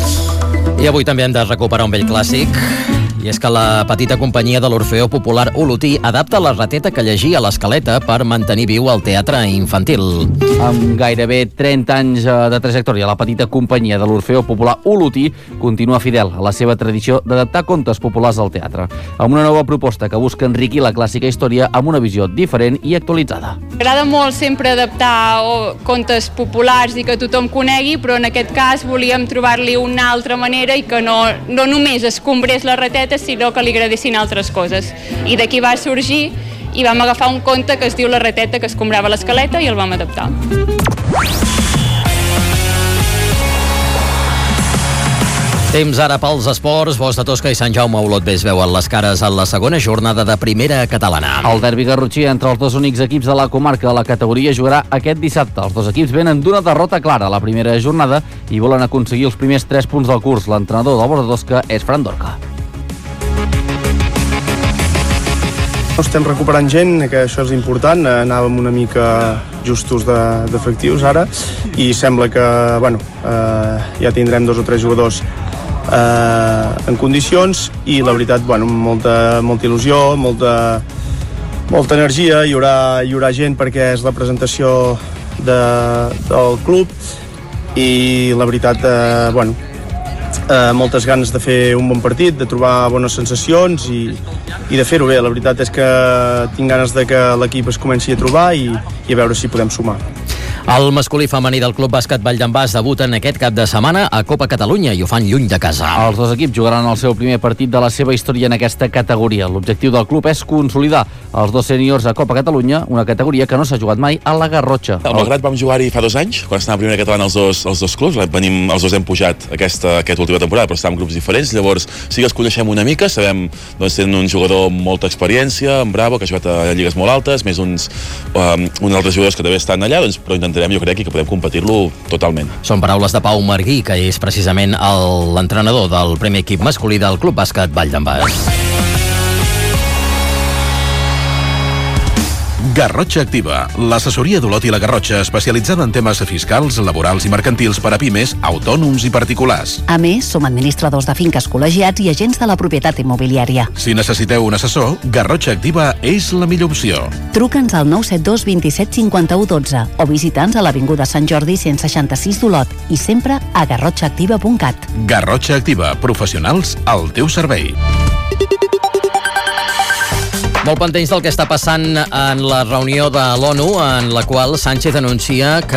S2: I avui també hem de recuperar un vell clàssic. I és que la petita companyia de l'Orfeó Popular Olotí adapta la rateta que llegia a l'Escaleta per mantenir viu el teatre infantil.
S3: Amb gairebé 30 anys de trajectòria, la petita companyia de l'Orfeó Popular Olotí continua fidel a la seva tradició d'adaptar contes populars al teatre, amb una nova proposta que busca enriquir la clàssica història amb una visió diferent i actualitzada.
S9: M'agrada molt sempre adaptar contes populars i que tothom conegui, però en aquest cas volíem trobar-li una altra manera i que no només escombrés la rateta, sinó que li agradessin altres coses. I d'aquí va sorgir i vam agafar un conte que es diu La rateta que escombrava l'Escaleta i el vam adaptar.
S2: Temps ara pels esports. Bosch de Tosca i Sant Jaume Olot B es veuen les cares en la segona jornada de primera catalana.
S3: El derbi garrotxí entre els dos únics equips de la comarca de la categoria jugarà aquest dissabte. Els dos equips venen d'una derrota clara a la primera jornada i volen aconseguir els primers 3 punts del curs. L'entrenador del Bosch de Tosca és Fran Dorca.
S10: Estem recuperant gent, que això és important. Anàvem una mica justos d'efectius ara i sembla que ja tindrem 2 o 3 jugadors en condicions i la veritat, molta il·lusió, molta energia. Hi haurà gent perquè és la presentació del club i la veritat, moltes ganes de fer un bon partit, de trobar bones sensacions i de fer-ho bé. La veritat és que tinc ganes de que l'equip es comenci a trobar i a veure si podem sumar.
S2: El masculí femení del Club Bàsquet Vall d'en Bas debuten aquest cap de setmana a Copa Catalunya i ho fan lluny de casa.
S3: Els dos equips jugaran el seu primer partit de la seva història en aquesta categoria. L'objectiu del club és consolidar els dos sèniors a Copa Catalunya, una categoria que no s'ha jugat mai a la Garrotxa.
S11: Al Malgrat vam jugar-hi fa 2 anys, quan estava a primera catalana els dos clubs. Els dos hem pujat aquesta última temporada, però estàvem en grups diferents. Llavors sí que els coneixem una mica, sabem, tenen un jugador amb molta experiència, en Bravo, que ha jugat a lligues molt altes, més uns altres jugadors que també estan allà, però intentarem, jo crec, que podem competir-lo totalment.
S2: Són paraules de Pau Marguí, que és precisament l'entrenador del primer equip masculí del Club Bàsquet Vall d'en Bas.
S1: Garrotxa Activa, l'assessoria d'Olot i la Garrotxa especialitzada en temes fiscals, laborals i mercantils per a pimes, autònoms i particulars.
S12: A més, som administradors de finques col·legiats i agents de la propietat immobiliària.
S1: Si necessiteu un assessor, Garrotxa Activa és la millor opció.
S12: Truca'ns al 972 27 51 12 o visita'ns a l'Avinguda Sant Jordi 166 d'Olot i sempre a garrotxaactiva.cat.
S1: Garrotxa Activa, professionals al teu servei.
S2: Molt pendents del que està passant en la reunió de l'ONU, en la qual Sánchez anuncia que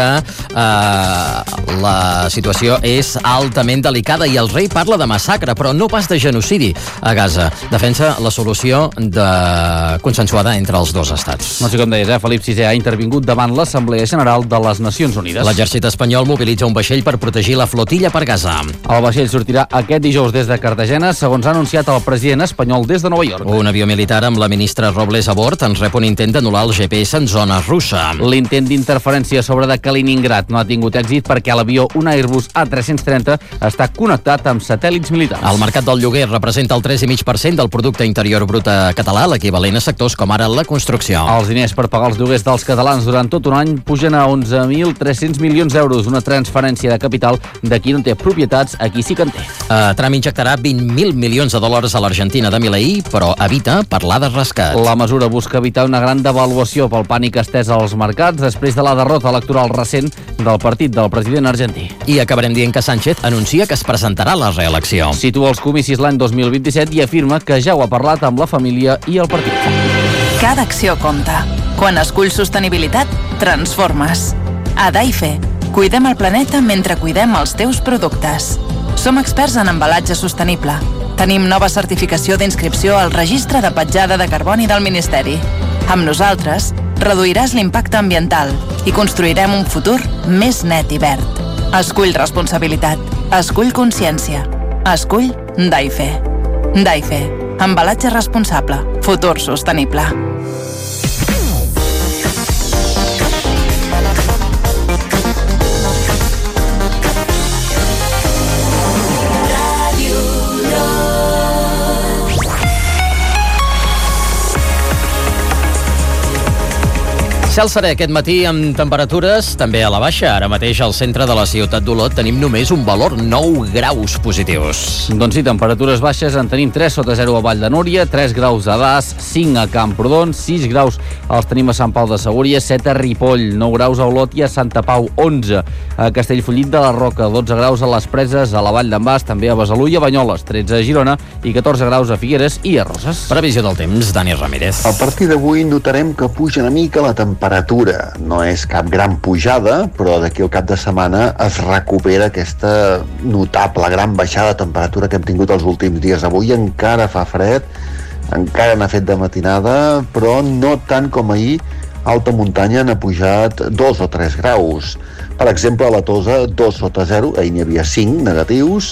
S2: la situació és altament delicada i el rei parla de massacre, però no pas de genocidi a Gaza. Defensa la solució consensuada entre els dos estats.
S3: No sé com deies, Felip VI ha intervingut davant l'Assemblea General de les Nacions Unides.
S2: L'exèrcit espanyol mobilitza un vaixell per protegir la flotilla per Gaza.
S3: El vaixell sortirà aquest dijous des de Cartagena, segons ha anunciat el president espanyol des de Nova York.
S2: Un avió militar amb la ministra Robles a bord ens rep un intent d'anul·lar el GPS en zona russa.
S3: L'intent d'interferència sobre de Kaliningrad no ha tingut èxit perquè l'avió, un Airbus A330, està connectat amb satèl·lits militars.
S2: El mercat del lloguer representa el 3,5% del producte interior brut català, l'equivalent a sectors com ara la construcció.
S3: Els diners per pagar els lloguers dels catalans durant tot un any pugen a 11.300 milions d'euros, una transferència de capital de qui no té propietats a qui sí que en té.
S2: Trump injectarà 20.000 milions de dòlars a l'Argentina de Milei, però evita parlar de rescat.
S3: La mesura busca evitar una gran devaluació pel pànic estès als mercats després de la derrota electoral recent del partit del president argentí.
S2: I acabarem dient que Sánchez anuncia que es presentarà a la reelecció.
S3: Situa els comicis l'any 2027 i afirma que ja ho ha parlat amb la família i el partit.
S13: Cada acció compta. Quan esculls sostenibilitat, transformes. A Daife, cuidem el planeta mentre cuidem els teus productes. Som experts en embalatge sostenible. Tenim nova certificació d'inscripció al Registre de Petjada de Carboni del Ministeri. Amb nosaltres, reduiràs l'impacte ambiental i construirem un futur més net i verd. Escull responsabilitat. Escull consciència. Escull Daife. Daife. Embalatge responsable. Futur sostenible.
S2: Cel serè aquest matí amb temperatures també a la baixa. Ara mateix al centre de la ciutat d'Olot tenim només un valor 9 graus positius.
S3: Doncs sí, temperatures baixes en tenim 3 sota 0 a Vall de Núria, 3 graus a Das, 5 a Camprodon, 6 graus els tenim a Sant Pau de Segúries, 7 a Ripoll, 9 graus a Olot i a Santa Pau, 11 a Castellfollit de la Roca, 12 graus a les Preses, a la Vall d'en Bas, també a Besalú i a Banyoles, 13 a Girona i 14 graus a Figueres i a Roses.
S2: Previsió del temps, Dani Ramírez.
S8: A partir d'avui notarem que puja una mica la temperatura. No és cap gran pujada, però d'aquí al cap de setmana es recupera aquesta notable gran baixada de temperatura que hem tingut els últims dies. Avui encara fa fred, encara n'ha fet de matinada, però no tant com ahir. Alta muntanya n'ha pujat 2 o 3 graus. Per exemple, a la Tosa, 2 sota 0, ahir n'hi havia 5 negatius,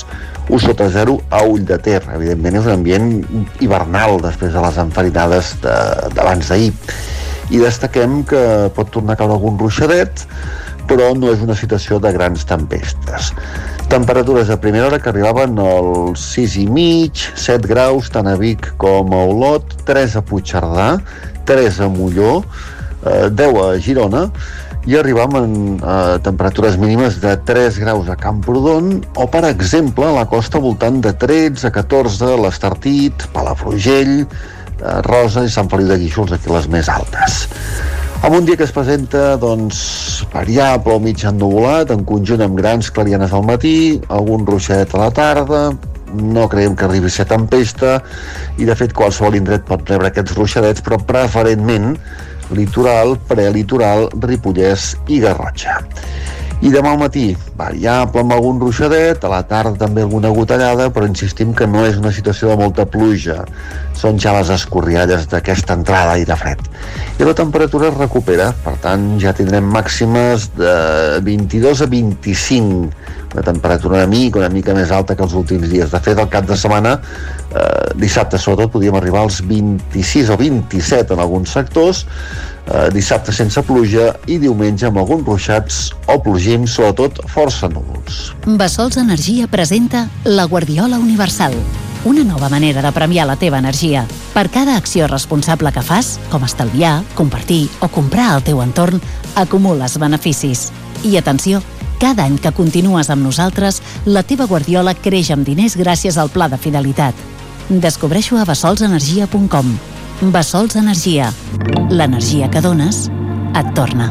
S8: 1 sota 0 a Ull de Ter. Evidentment és un ambient hivernal després de les enfarinades d'abans d'ahir. I destaquem que pot tornar a caure algun ruixadet, però no és una situació de grans tempestes. Temperatures a primera hora que arribaven als 6,5, 7 graus, tant a Vic com a Olot, 3 a Puigcerdà, 3 a Molló, 10 a Girona, i arribàvem a temperatures mínimes de 3 graus a Camprodon, o, per exemple, a la costa voltant de 13 a 14, l'Estartit, Palafrugell, Rosa i Sant Feliu de Guíxols, aquí les més altes. Amb un dia que es presenta, doncs, variable o mig ennuvolat, en conjunt amb grans clarianes al matí, algun ruixadet a la tarda, no creiem que arribi a ser tempesta, i de fet qualsevol indret pot rebre aquests ruixadets, però preferentment litoral, prelitoral, Ripollès i Garrotxa. I demà al matí, variable amb algun ruixadet, a la tarda també alguna gotellada, però insistim que no és una situació de molta pluja. Són ja les escorrialles d'aquesta entrada d'aire fred. I la temperatura es recupera, per tant ja tindrem màximes de 22 a 25, una temperatura una mica més alta que els últims dies. De fet, el cap de setmana, dissabte sobretot, podíem arribar als 26 o 27 en alguns sectors, dissabte sense pluja i diumenge amb alguns ruixats o plogims, sobretot força núvols.
S12: Bassols Energia presenta la Guardiola Universal, una nova manera de premiar la teva energia. Per cada acció responsable que fas, com estalviar, compartir o comprar al teu entorn, acumules beneficis. I atenció, cada any que continues amb nosaltres, la teva Guardiola creix amb diners gràcies al pla de fidelitat. Descobreixo a bassolsenergia.com. Bassols Energia. L'energia que dones et torna.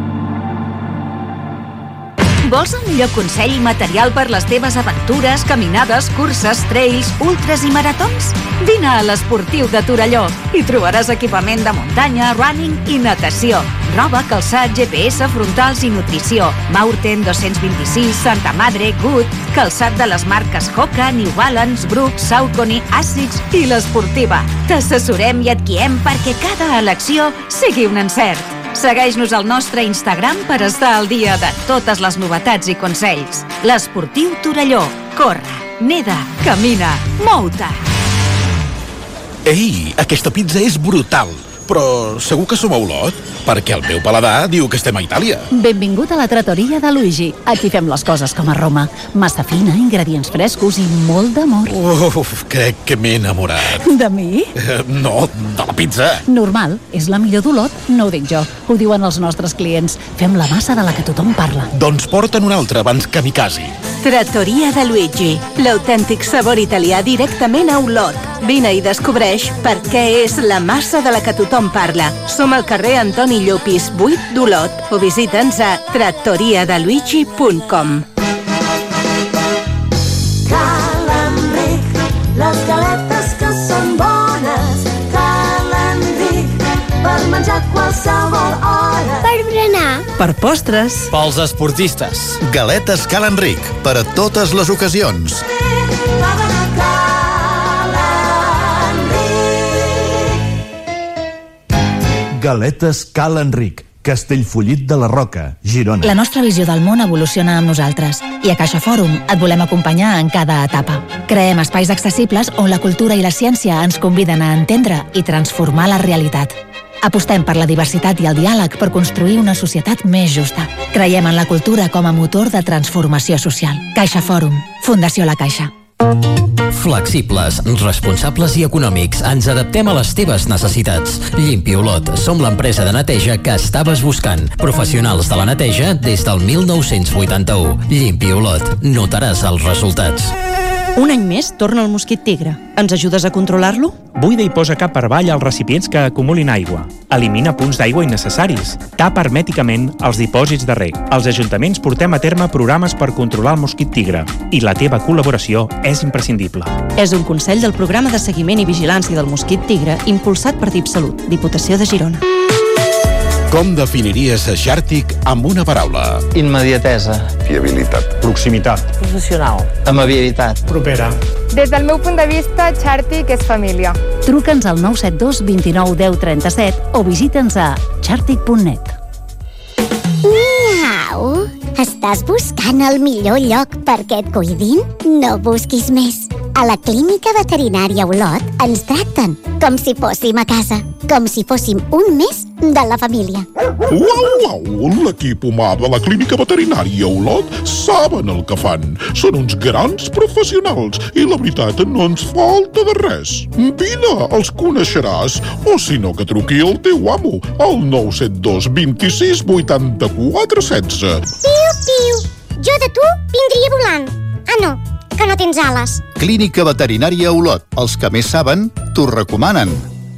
S4: Vols el millor consell i material per les teves aventures, caminades, curses, trails, ultras i maratons? Vine a l'Esportiu de Torelló. Hi trobaràs equipament de muntanya, running i natació. Roba, calçat, GPS, frontals i nutrició. Maurten 226, Santa Madre, Good, calçat de les marques Hoka, New Balance, Brooks, Saucony, Asics i l'Esportiva. T'assessorem i et guiem perquè cada elecció sigui un encert. Segueix-nos al nostre Instagram per estar al dia de totes les novetats i consells. L'Esportiu Torelló. Corre, neda, camina, mou-te.
S1: Ei, aquesta pizza és brutal. Però segur que som a Olot? Perquè el meu paladar diu que estem a Itàlia.
S12: Benvingut a la trattoria de Luigi. Aquí fem les coses com a Roma. Massa fina, ingredients frescos i molt d'amor.
S1: Uf, crec que m'he enamorat.
S12: De mi?
S1: No, de la pizza.
S12: Normal, és la millor d'Olot, no ho dic jo. Ho diuen els nostres clients. Fem la massa de la que tothom parla.
S1: Doncs porta'n una altra abans que m'hi casi.
S14: Trattoria de Luigi, l'autèntic sabor italià directament a Olot. Vine i descobreix per què és la massa de la que tothom parla. Som al carrer Antoni Llopis 8 d'Olot o visita'ns a trattoriadeluigi.com.
S15: Cal Enric, les galetes que són bones. Cal Enric, per menjar a qualsevol hora. Per berenar.
S16: Per postres.
S24: Pels esportistes.
S25: Galetes Cal Enric, per a totes les ocasions. Galetes Cal Enric, Castellfollit de la Roca, Girona.
S26: La nostra visió del món evoluciona amb nosaltres i a Caixa Fòrum et volem acompanyar en cada etapa. Creem espais accessibles on la cultura i la ciència ens conviden a entendre i transformar la realitat. Apostem per la diversitat i el diàleg per construir una societat més justa. Creiem en la cultura com a motor de transformació social. Caixa Fòrum, Fundació La Caixa.
S2: Flexibles, responsables i econòmics. Ens adaptem a les teves necessitats. Llimpi Olot. Som l'empresa de neteja que estaves buscant. Professionals de la neteja des del 1981. Llimpi Olot. Notaràs els resultats.
S16: Un any més torna el mosquit tigre. Ens ajudes a controlar-lo?
S27: Buida i posa cap per avall als recipients que acumulin aigua. Elimina punts d'aigua innecessaris. Tapa hermèticament els dipòsits de reg. Els ajuntaments portem a terme programes per controlar el mosquit tigre i la teva col·laboració és imprescindible.
S16: És un consell del programa de seguiment i vigilància del mosquit tigre impulsat per DipSalut, Diputació de Girona.
S1: Com definiries a Xàrtic amb una paraula?
S28: Immediatesa.
S29: Fiabilitat.
S28: Proximitat. Professional. Amabilitat.
S29: Propera.
S30: Des del meu punt de vista, Xàrtic és família.
S12: Truca'ns al 972 29 10 37 o visita'ns a xàrtic.net.
S15: Miau.
S7: Estàs buscant el millor lloc perquè et cuidin? No busquis més. A la Clínica Veterinària Olot ens tracten com si fóssim a casa, com si fóssim un més de la família.
S17: Uau! L'equip humà de la Clínica Veterinària Olot saben el que fan. Són uns grans professionals i la veritat no ens falta de res. Vine, els coneixeràs. O si no, que truqui el teu amo al 972 26 84 16.
S7: Piu, piu. Jo de tu vindria volant. Ah, no, que no tens ales.
S18: Clínica Veterinària Olot. Els que més saben, t'ho recomanen.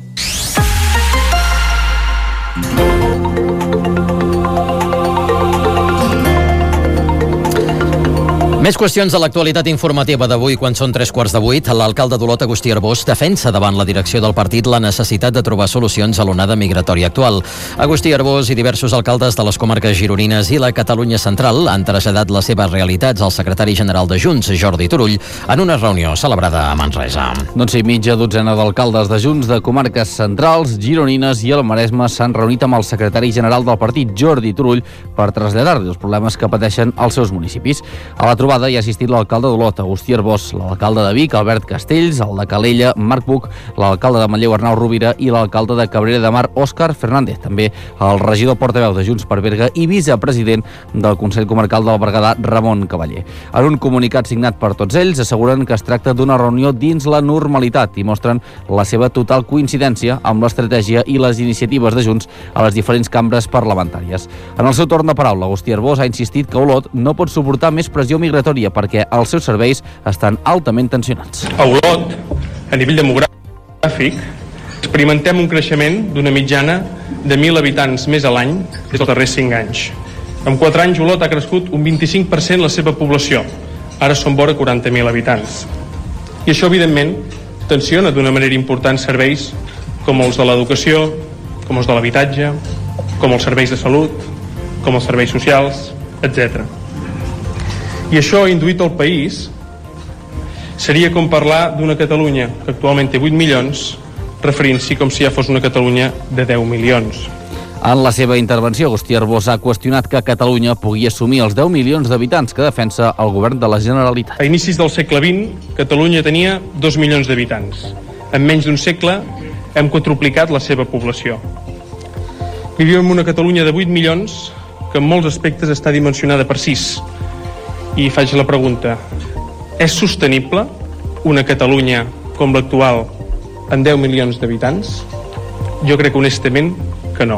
S2: Més qüestions de l'actualitat informativa d'avui, quan són 7:45. L'alcalde d'Olot, Agustí Arbós, defensa davant la direcció del partit la necessitat de trobar solucions a l'onada migratòria actual. Agustí Arbós i diversos alcaldes de les comarques gironines i la Catalunya central han traslladat les seves realitats al secretari general de Junts, Jordi Turull, en una reunió celebrada a Manresa.
S3: Doncs sí, mitja dotzena d'alcaldes de Junts de comarques centrals, gironines i el Maresme s'han reunit amb el secretari general del partit, Jordi Turull, per traslladar-li els problemes que pateixen als seus municipis. A la trobada hi ha assistit l'alcalde d'Olot, Agustí Arbós, l'alcalde de Vic, Albert Castells, el de Calella, Marc Buch, l'alcalde de Manlleu, Arnau Rovira, i l'alcalde de Cabrera de Mar, Òscar Fernández. També el regidor portaveu de Junts per Berga i vicepresident del Consell Comarcal del Berguedà, Ramon Cavaller. En un comunicat signat per tots ells, asseguren que es tracta d'una reunió dins la normalitat i mostren la seva total coincidència amb l'estratègia i les iniciatives de Junts a les diferents cambres parlamentàries. En el seu torn de paraula, Agustí Arbós ha insistit que Olot no pot suportar més pressió migratòria perquè els seus serveis estan altament tensionats.
S6: A Olot, a nivell demogràfic, experimentem un creixement d'una mitjana de 1.000 habitants més a l'any des dels darrers 5 anys. En 4 anys, Olot ha crescut un 25% la seva població. Ara són vora 40.000 habitants. I això, evidentment, tensiona d'una manera important serveis com els de l'educació, com els de l'habitatge, com els serveis de salut, com els serveis socials, etc. I això, induït al país, seria com parlar d'una Catalunya que actualment té 8 milions, referint-s'hi com si ja fos una Catalunya de 10 milions.
S3: En la seva intervenció, Agustí Arbós ha qüestionat que Catalunya pugui assumir els 10 milions d'habitants que defensa el govern de la Generalitat.
S6: A inicis del segle XX, Catalunya tenia 2 milions d'habitants. En menys d'un segle hem quadruplicat la seva població. Vivim en una Catalunya de 8 milions que en molts aspectes està dimensionada per 6. I faig la pregunta, és sostenible una Catalunya com l'actual en 10 milions d'habitants? Jo crec honestament que no.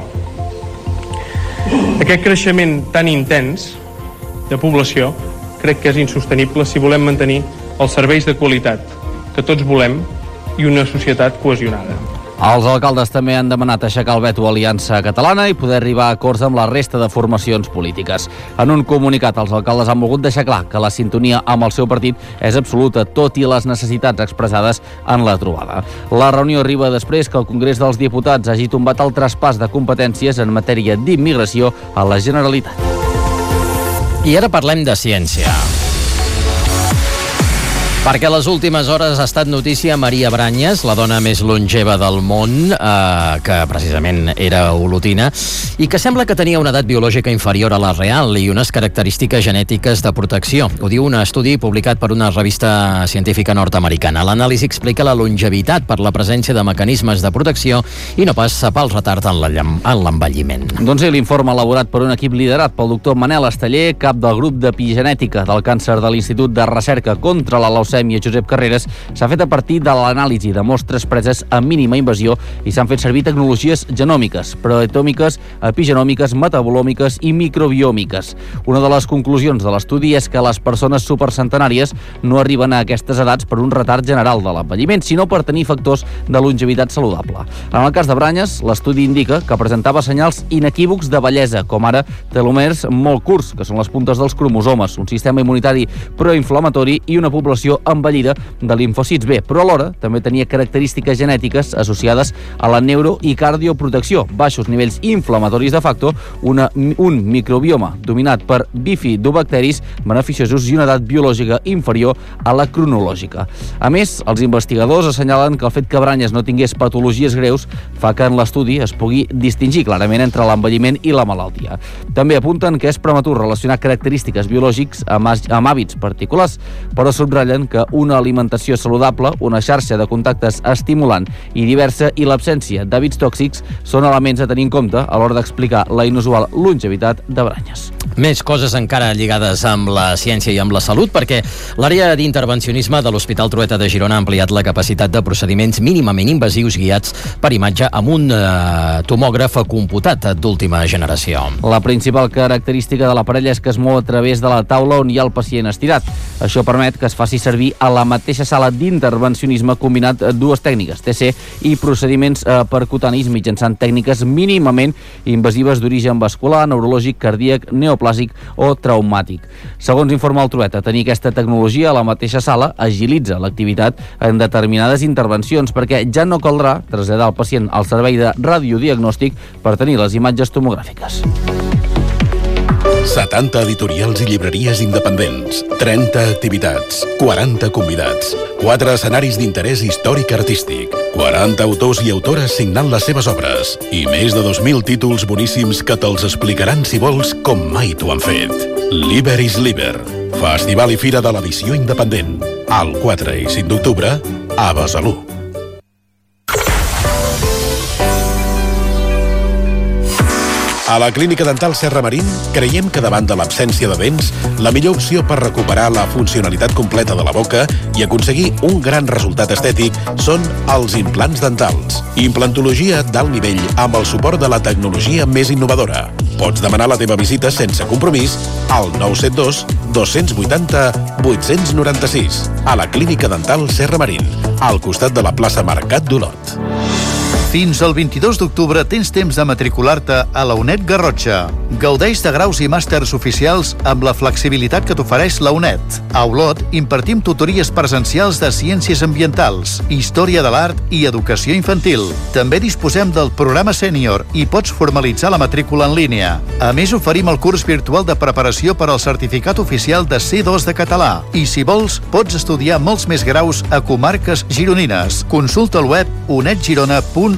S6: Aquest creixement tan intens de població crec que és insostenible si volem mantenir els serveis de qualitat que tots volem i una societat cohesionada.
S3: Els alcaldes també han demanat aixecar el veto a Aliança Catalana i poder arribar a acords amb la resta de formacions polítiques. En un comunicat, els alcaldes han volgut deixar clar que la sintonia amb el seu partit és absoluta, tot i les necessitats expressades en la trobada. La reunió arriba després que el Congrés dels Diputats hagi tombat el traspàs de competències en matèria d'immigració a la Generalitat.
S2: I ara parlem de ciència. Perquè a les últimes hores ha estat notícia Maria Branyes, la dona més longeva del món, que precisament era olotina, i que sembla que tenia una edat biològica inferior a la real i unes característiques genètiques de protecció. Ho diu un estudi publicat per una revista científica nord-americana. L'anàlisi explica la longevitat per la presència de mecanismes de protecció i no pas pel retard en l'envelliment.
S3: Doncs sí, l'informe elaborat per un equip liderat pel doctor Manel Esteller, cap del grup d'epigenètica del càncer de l'Institut de Recerca contra la Leucèmia Josep Carreras, s'ha fet a partir de l'anàlisi de mostres preses a mínima invasió i s'han fet servir tecnologies genòmiques, proteòmiques, epigenòmiques, metabolòmiques i microbiòmiques. Una de les conclusions de l'estudi és que les persones supercentenàries no arriben a aquestes edats per un retard general de l'envelliment, sinó per tenir factors de longevitat saludable. En el cas de Branyes, l'estudi indica que presentava senyals inequívocs de vellesa, com ara telòmers molt curts, que són les puntes dels cromosomes, un sistema immunitari proinflamatori i una població envellida de limfòcits B, però alhora també tenia característiques genètiques associades a la neuro- i cardioprotecció, baixos nivells inflamatoris de facto, un microbioma dominat per bifidobacteris beneficiosos i una edat biològica inferior a la cronològica. A més, els investigadors assenyalen que el fet que Branyes no tingués patologies greus fa que en l'estudi es pugui distingir clarament entre l'envelliment i la malaltia. També apunten que és prematur relacionar característiques biològics amb hàbits particulars, però subratllen que una alimentació saludable, una xarxa de contactes estimulant i diversa i l'absència d'hàbits tòxics són elements a tenir en compte a l'hora d'explicar la inusual longevitat de Branyes.
S2: Més coses encara lligades amb la ciència i amb la salut, perquè l'àrea d'intervencionisme de l'Hospital Trueta de Girona ha ampliat la capacitat de procediments mínimament invasius guiats per imatge amb un tomògraf computat d'última generació.
S3: La principal característica de l'aparell és que es mou a través de la taula on hi ha el pacient estirat. Això permet que es faci servir a la mateixa sala d'intervencionisme combinat dues tècniques, TC i procediments percutanis mitjançant tècniques mínimament invasives d'origen vascular, neurològic, cardíac, neoplàsic o traumàtic. Segons informa el Trueta, tenir aquesta tecnologia a la mateixa sala agilitza l'activitat en determinades intervencions perquè ja no caldrà traslladar el pacient al servei de radiodiagnòstic per tenir les imatges tomogràfiques.
S1: 70 editorials i llibreries independents, 30 activitats, 40 convidats, 4 escenaris d'interès històric-artístic, 40 autors i autores signant les seves obres i més de 2.000 títols boníssims que te'ls explicaran, si vols, com mai t'ho han fet. Liber is Liber, festival i fira de l'edició independent. El 4 i 5 d'octubre a Besalú. A la Clínica Dental Serra Marín creiem que davant de l'absència de dents, la millor opció per recuperar la funcionalitat completa de la boca i aconseguir un gran resultat estètic són els implants dentals. Implantologia d'alt nivell amb el suport de la tecnologia més innovadora. Pots demanar la teva visita sense compromís al 972 280 896 a la Clínica Dental Serra Marín, al costat de la plaça Mercat d'Olot.
S18: Fins al 22 d'octubre tens temps de matricular-te a la UNED Garrotxa. Gaudeix de graus i màsters oficials amb la flexibilitat que t'ofereix la UNED. A Olot impartim tutories presencials de ciències ambientals, història de l'art i educació infantil. També disposem del programa sènior i pots formalitzar la matrícula en línia. A més, oferim el curs virtual de preparació per al certificat oficial de C2 de català. I si vols, pots estudiar molts més graus a comarques gironines. Consulta el web unedgirona.org.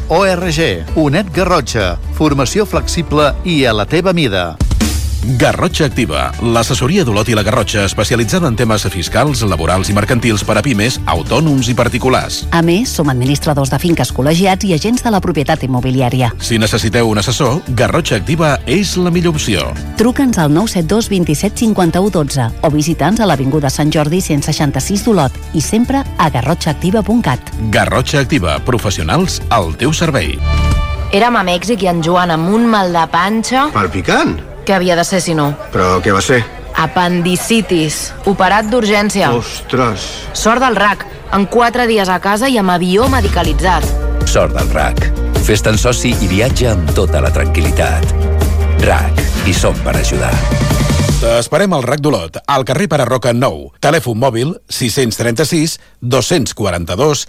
S18: UNED Garrotxa. Formació flexible i a la teva mida.
S1: Garrotxa Activa, l'assessoria d'Olot i la Garrotxa especialitzada en temes fiscals, laborals i mercantils per a pimes, autònoms i particulars.
S12: A més, som administradors de finques col·legiats i agents de la propietat immobiliària.
S1: Si necessiteu un assessor, Garrotxa Activa és la millor opció.
S12: Truca'ns al 972 27 51 12 o visita'ns a l'Avinguda Sant Jordi 166 d'Olot i sempre a garrotxaactiva.cat.
S1: Garrotxa Activa, professionals al teu servei.
S5: Érem a Mèxic i en Joan amb un mal de panxa...
S9: Palpicant?
S5: Què havia de ser, si no?
S9: Però què va ser?
S5: Apendicitis. Operat d'urgència.
S9: Ostres.
S5: Sort del RAC. En 4 dies a casa i amb avió medicalitzat.
S10: Sort del RAC. Fes-te'n soci i viatja amb tota la tranquil·litat. RAC. Hi som per ajudar.
S1: T'esperem al RAC d'Olot, al carrer Pararroca 9. Telèfon mòbil 636 242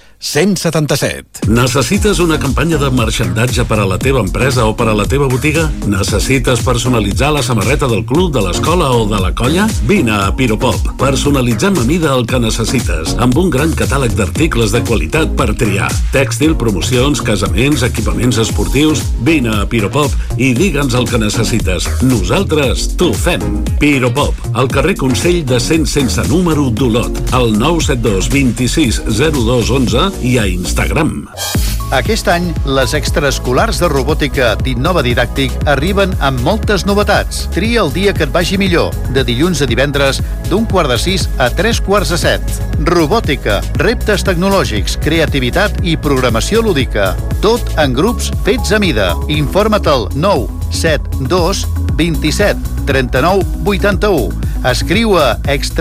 S1: 177.
S19: Necessites una campanya de marxandatge per a la teva empresa o per a la teva botiga? Necessites personalitzar la samarreta del club, de l'escola o de la colla? Vine a Piropop. Personalitzem a mida el que necessites, amb un gran catàleg d'articles de qualitat per triar. Tèxtil, promocions, casaments, equipaments esportius... Vine a Piropop i digue'ns el que necessites. Nosaltres t'ho fem. Piropop, al carrer Consell de 100 sense número d'Olot, al 972 26 02 11 i a Instagram.
S18: Aquest any, les extraescolars de robòtica d'Innova Didàctic arriben amb moltes novetats. Tria el dia que et vagi millor, de dilluns a divendres, d'1:45 a 3:45. Robòtica, reptes tecnològics, creativitat i programació lúdica. Tot en grups fets a mida. Informa't al 972 27 39 81. Escriu a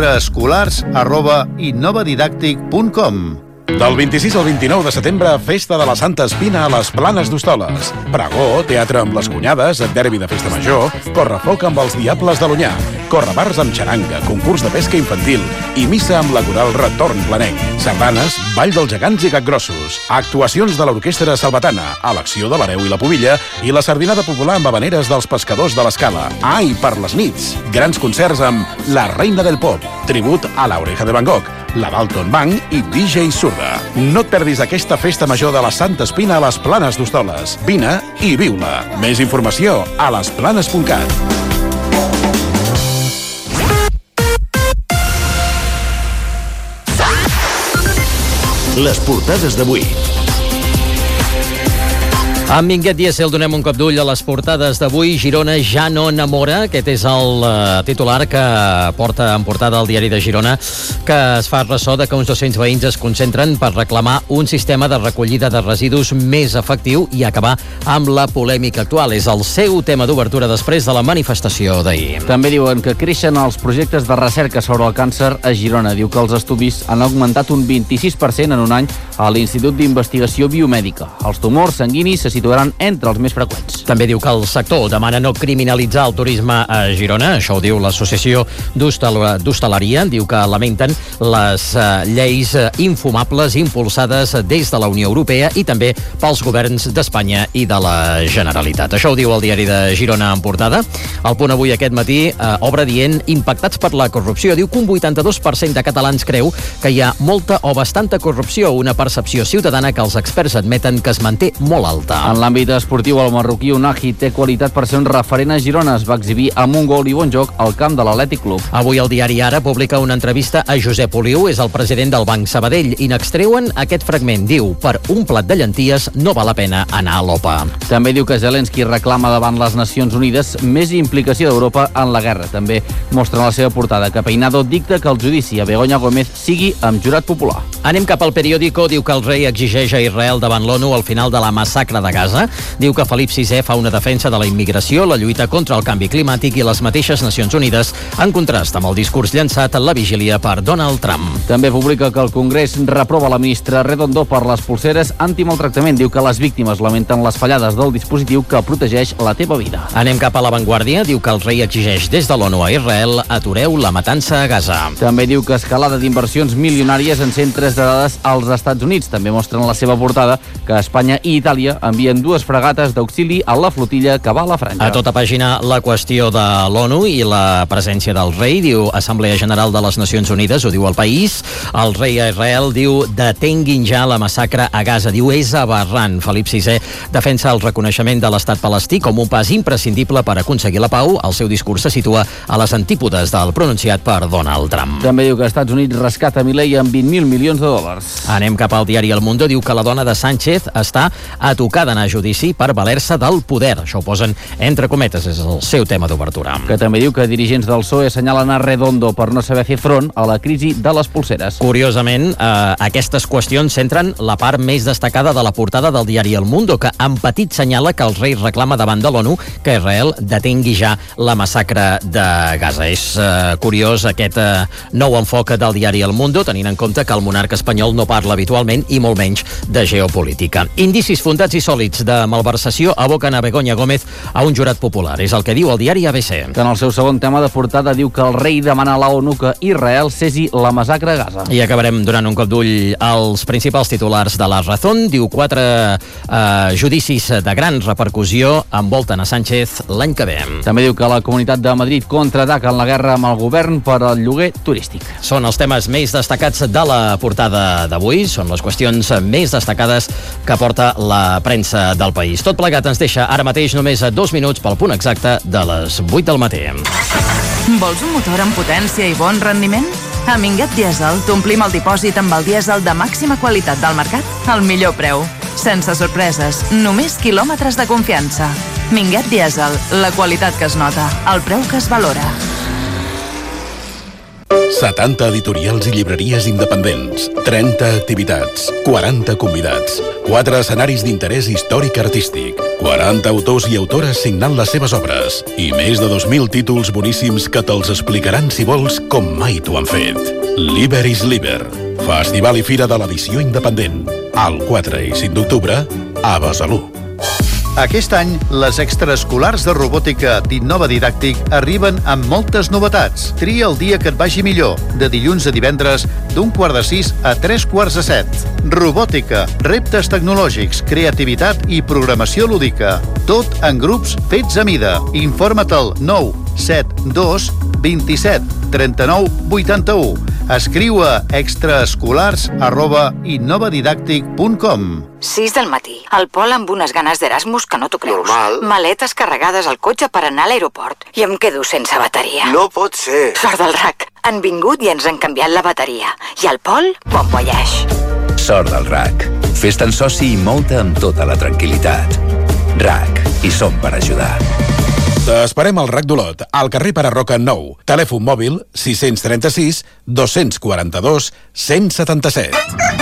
S18: extraescolars@innovadidàctic.com.
S1: Del 26 al 29 de setembre, Festa de la Santa Espina a les Planes d'Hostoles. Pregó, teatre amb les cunyades, derbi de festa major, correfoc amb els Diables de l'Onyar. correbars amb xaranga, concurs de pesca infantil i missa amb la coral Retorn Planenc. Sardanes, Ball dels Gegants i Gatgrossos. Actuacions de l'Orquestra Salvatana, elecció de l'Hereu i la Pubilla i la sardinada popular amb habaneres dels pescadors de l'Escala. Ah, i per les nits, grans concerts amb La Reina del Pop, tribut a la Oreja de Van Gogh, la Dalton Bank i DJ Surda. No et perdis aquesta festa major de la Santa Espina a les Planes d'Hostoles. Vine i viu-la. Més informació a lesplanes.cat.
S8: Les portades d'avui.
S2: Amb Minguet Diesel donem un cop d'ull a les portades d'avui. Girona ja no enamora. Aquest és el titular que porta en portada el diari de Girona, que es fa ressò de que uns 200 veïns es concentren per reclamar un sistema de recollida de residus més efectiu i acabar amb la polèmica actual. És el seu tema d'obertura després de la manifestació d'ahir.
S3: També diuen que creixen els projectes de recerca sobre el càncer a Girona. Diu que els estudis han augmentat un 26% en un any a l'Institut d'Investigació Biomèdica. Els tumors sanguinis se situaran entre els més freqüents.
S2: També diu que el sector demana no criminalitzar el turisme a Girona. Això ho diu l'Associació d'Hostaleria. Diu que lamenten les lleis infumables impulsades des de la Unió Europea i també pels governs d'Espanya i de la Generalitat. Això ho diu el diari de Girona en portada. El Punt Avui aquest matí obre dient impactats per la corrupció. Diu que un 82% de catalans creu que hi ha molta o bastanta corrupció, una percepció ciutadana que els experts admeten que es manté molt alta.
S3: En l'àmbit esportiu, el marroquí Unahi té qualitat per ser un referent a Girona. Es va exhibir amb un gol i bon joc al camp de l'Atlètic Club.
S2: Avui el diari Ara publica una entrevista a Josep Oliu, és el president del Banc Sabadell, i n'extreuen aquest fragment. Diu, per un plat de llenties no val la pena anar a l'OPA.
S3: També diu que Zelensky reclama davant les Nacions Unides més implicació d'Europa en la guerra. També mostra en la seva portada que Peinado dicta que el judici a Begoña Gómez sigui amb jurat popular.
S2: Anem cap al periòdico. Diu que el rei exigeix a Israel davant l'ONU al final de la massacre de Gaza. Diu que Felip VI fa una defensa de la immigració, la lluita contra el canvi climàtic i les mateixes Nacions Unides, en contrast amb el discurs llançat a la vigília per Donald Trump.
S3: També publica que el Congrés reprova la ministra Redondo per les polseres antimaltractament. Diu que les víctimes lamenten les fallades del dispositiu que protegeix la teva vida.
S2: Anem cap a La Vanguardia. Diu que el rei exigeix des de l'ONU a Israel atureu la matança a Gaza.
S3: També diu que escalada d'inversions milionàries en centres de dades als Estats Units. També mostren en la seva portada que Espanya i Itàlia envien 2 fregates d'auxili a la flotilla que va a la Franja.
S2: A tota pàgina, la qüestió de l'ONU i la presència del rei. Diu Assemblea General de les Nacions Unides, ho diu El País. El rei a Israel diu detenguin ja la massacre a Gaza. Diu és aberrant. Felip VI defensa el reconeixement de l'estat palestí com un pas imprescindible per aconseguir la pau. El seu discurs se situa a les antípodes del pronunciat per Donald Trump.
S3: També diu que els Estats Units rescata Milei amb 20.000 milions de dòlars.
S2: Anem cap al diari El Mundo. Diu que la dona de Sánchez està a tocar d'anar a judici per valer-se del poder. Això ho posen entre cometes, és el seu tema d'obertura.
S3: Que també diu que dirigents del PSOE assenyalen a Redondo per no saber fer front a la crisi de les polseres.
S2: Curiosament, aquestes qüestions centren la part més destacada de la portada del diari El Mundo, que en petit senyala que el rei reclama davant de l'ONU que Israel detengui ja la massacre de Gaza. És curiós aquest nou enfoc del diari El Mundo, tenint en compte que el monarca espanyol no parla habitualment i molt menys de geopolítica. Indicis fundats i sòlids de malversació aboquen a Begoña Gómez a un jurat popular. És el que diu el diari ABC.
S3: Que en el seu segon tema de portada diu que el rei demana a la ONU que Israel cessi la massacre a Gaza.
S2: I acabarem donant un cop d'ull als principals titulars de La Razón. Diu 4 judicis de gran repercussió envolten a Sánchez l'any que ve.
S3: També diu que la Comunitat de Madrid contraataca en la guerra amb el govern per al lloguer turístic.
S2: Són els temes més destacats de la portada d'avui. Són les qüestions més destacades que porta la premsa del país. Tot plegat ens deixa ara mateix només a 2 minuts pel punt exacte de les 8 del matí.
S9: Vols un motor amb potència i bon rendiment? A Minguet Diesel t'omplim el dipòsit amb el dièsel de màxima qualitat del mercat al millor preu. Sense sorpreses, només quilòmetres de confiança. Minguet Diesel, la qualitat que es nota, el preu que es valora.
S1: 70 editorials i llibreries independents, 30 activitats, 40 convidats, 4 escenaris d'interès històric-artístic, 40 autors i autores signant les seves obres i més de 2.000 títols boníssims que te'ls explicaran, si vols, com mai t'ho han fet. Liber is Liber, festival i fira de l'edició independent, el 4 i 5 d'octubre a Besalú.
S18: Aquest any, les extraescolars de robòtica d'Innova Didàctic arriben amb moltes novetats. Tria el dia que et vagi millor, de dilluns a divendres, d'5:45 a 3:45. Robòtica, reptes tecnològics, creativitat i programació lúdica. Tot en grups fets a mida. Informa't al 972 27 39 81. Escriu a extraescolars@innovadidàctic.com.
S4: 6 del matí. El Pol amb unes ganes d'Erasmus que no t'ho creus.
S11: Normal.
S4: Maletes carregades al cotxe per anar a l'aeroport. I em quedo sense bateria.
S11: No pot ser.
S4: Sort del RAC. Han vingut i ens han canviat la bateria. I el Pol, bon voyage.
S10: Sort del RAC. Fes-te'n soci i mou-te amb tota la tranquil·litat. RAC. Hi som per ajudar.
S1: T'esperem al RAC d'Olot, al carrer Pararroca 9. Telèfon mòbil 636 242 177.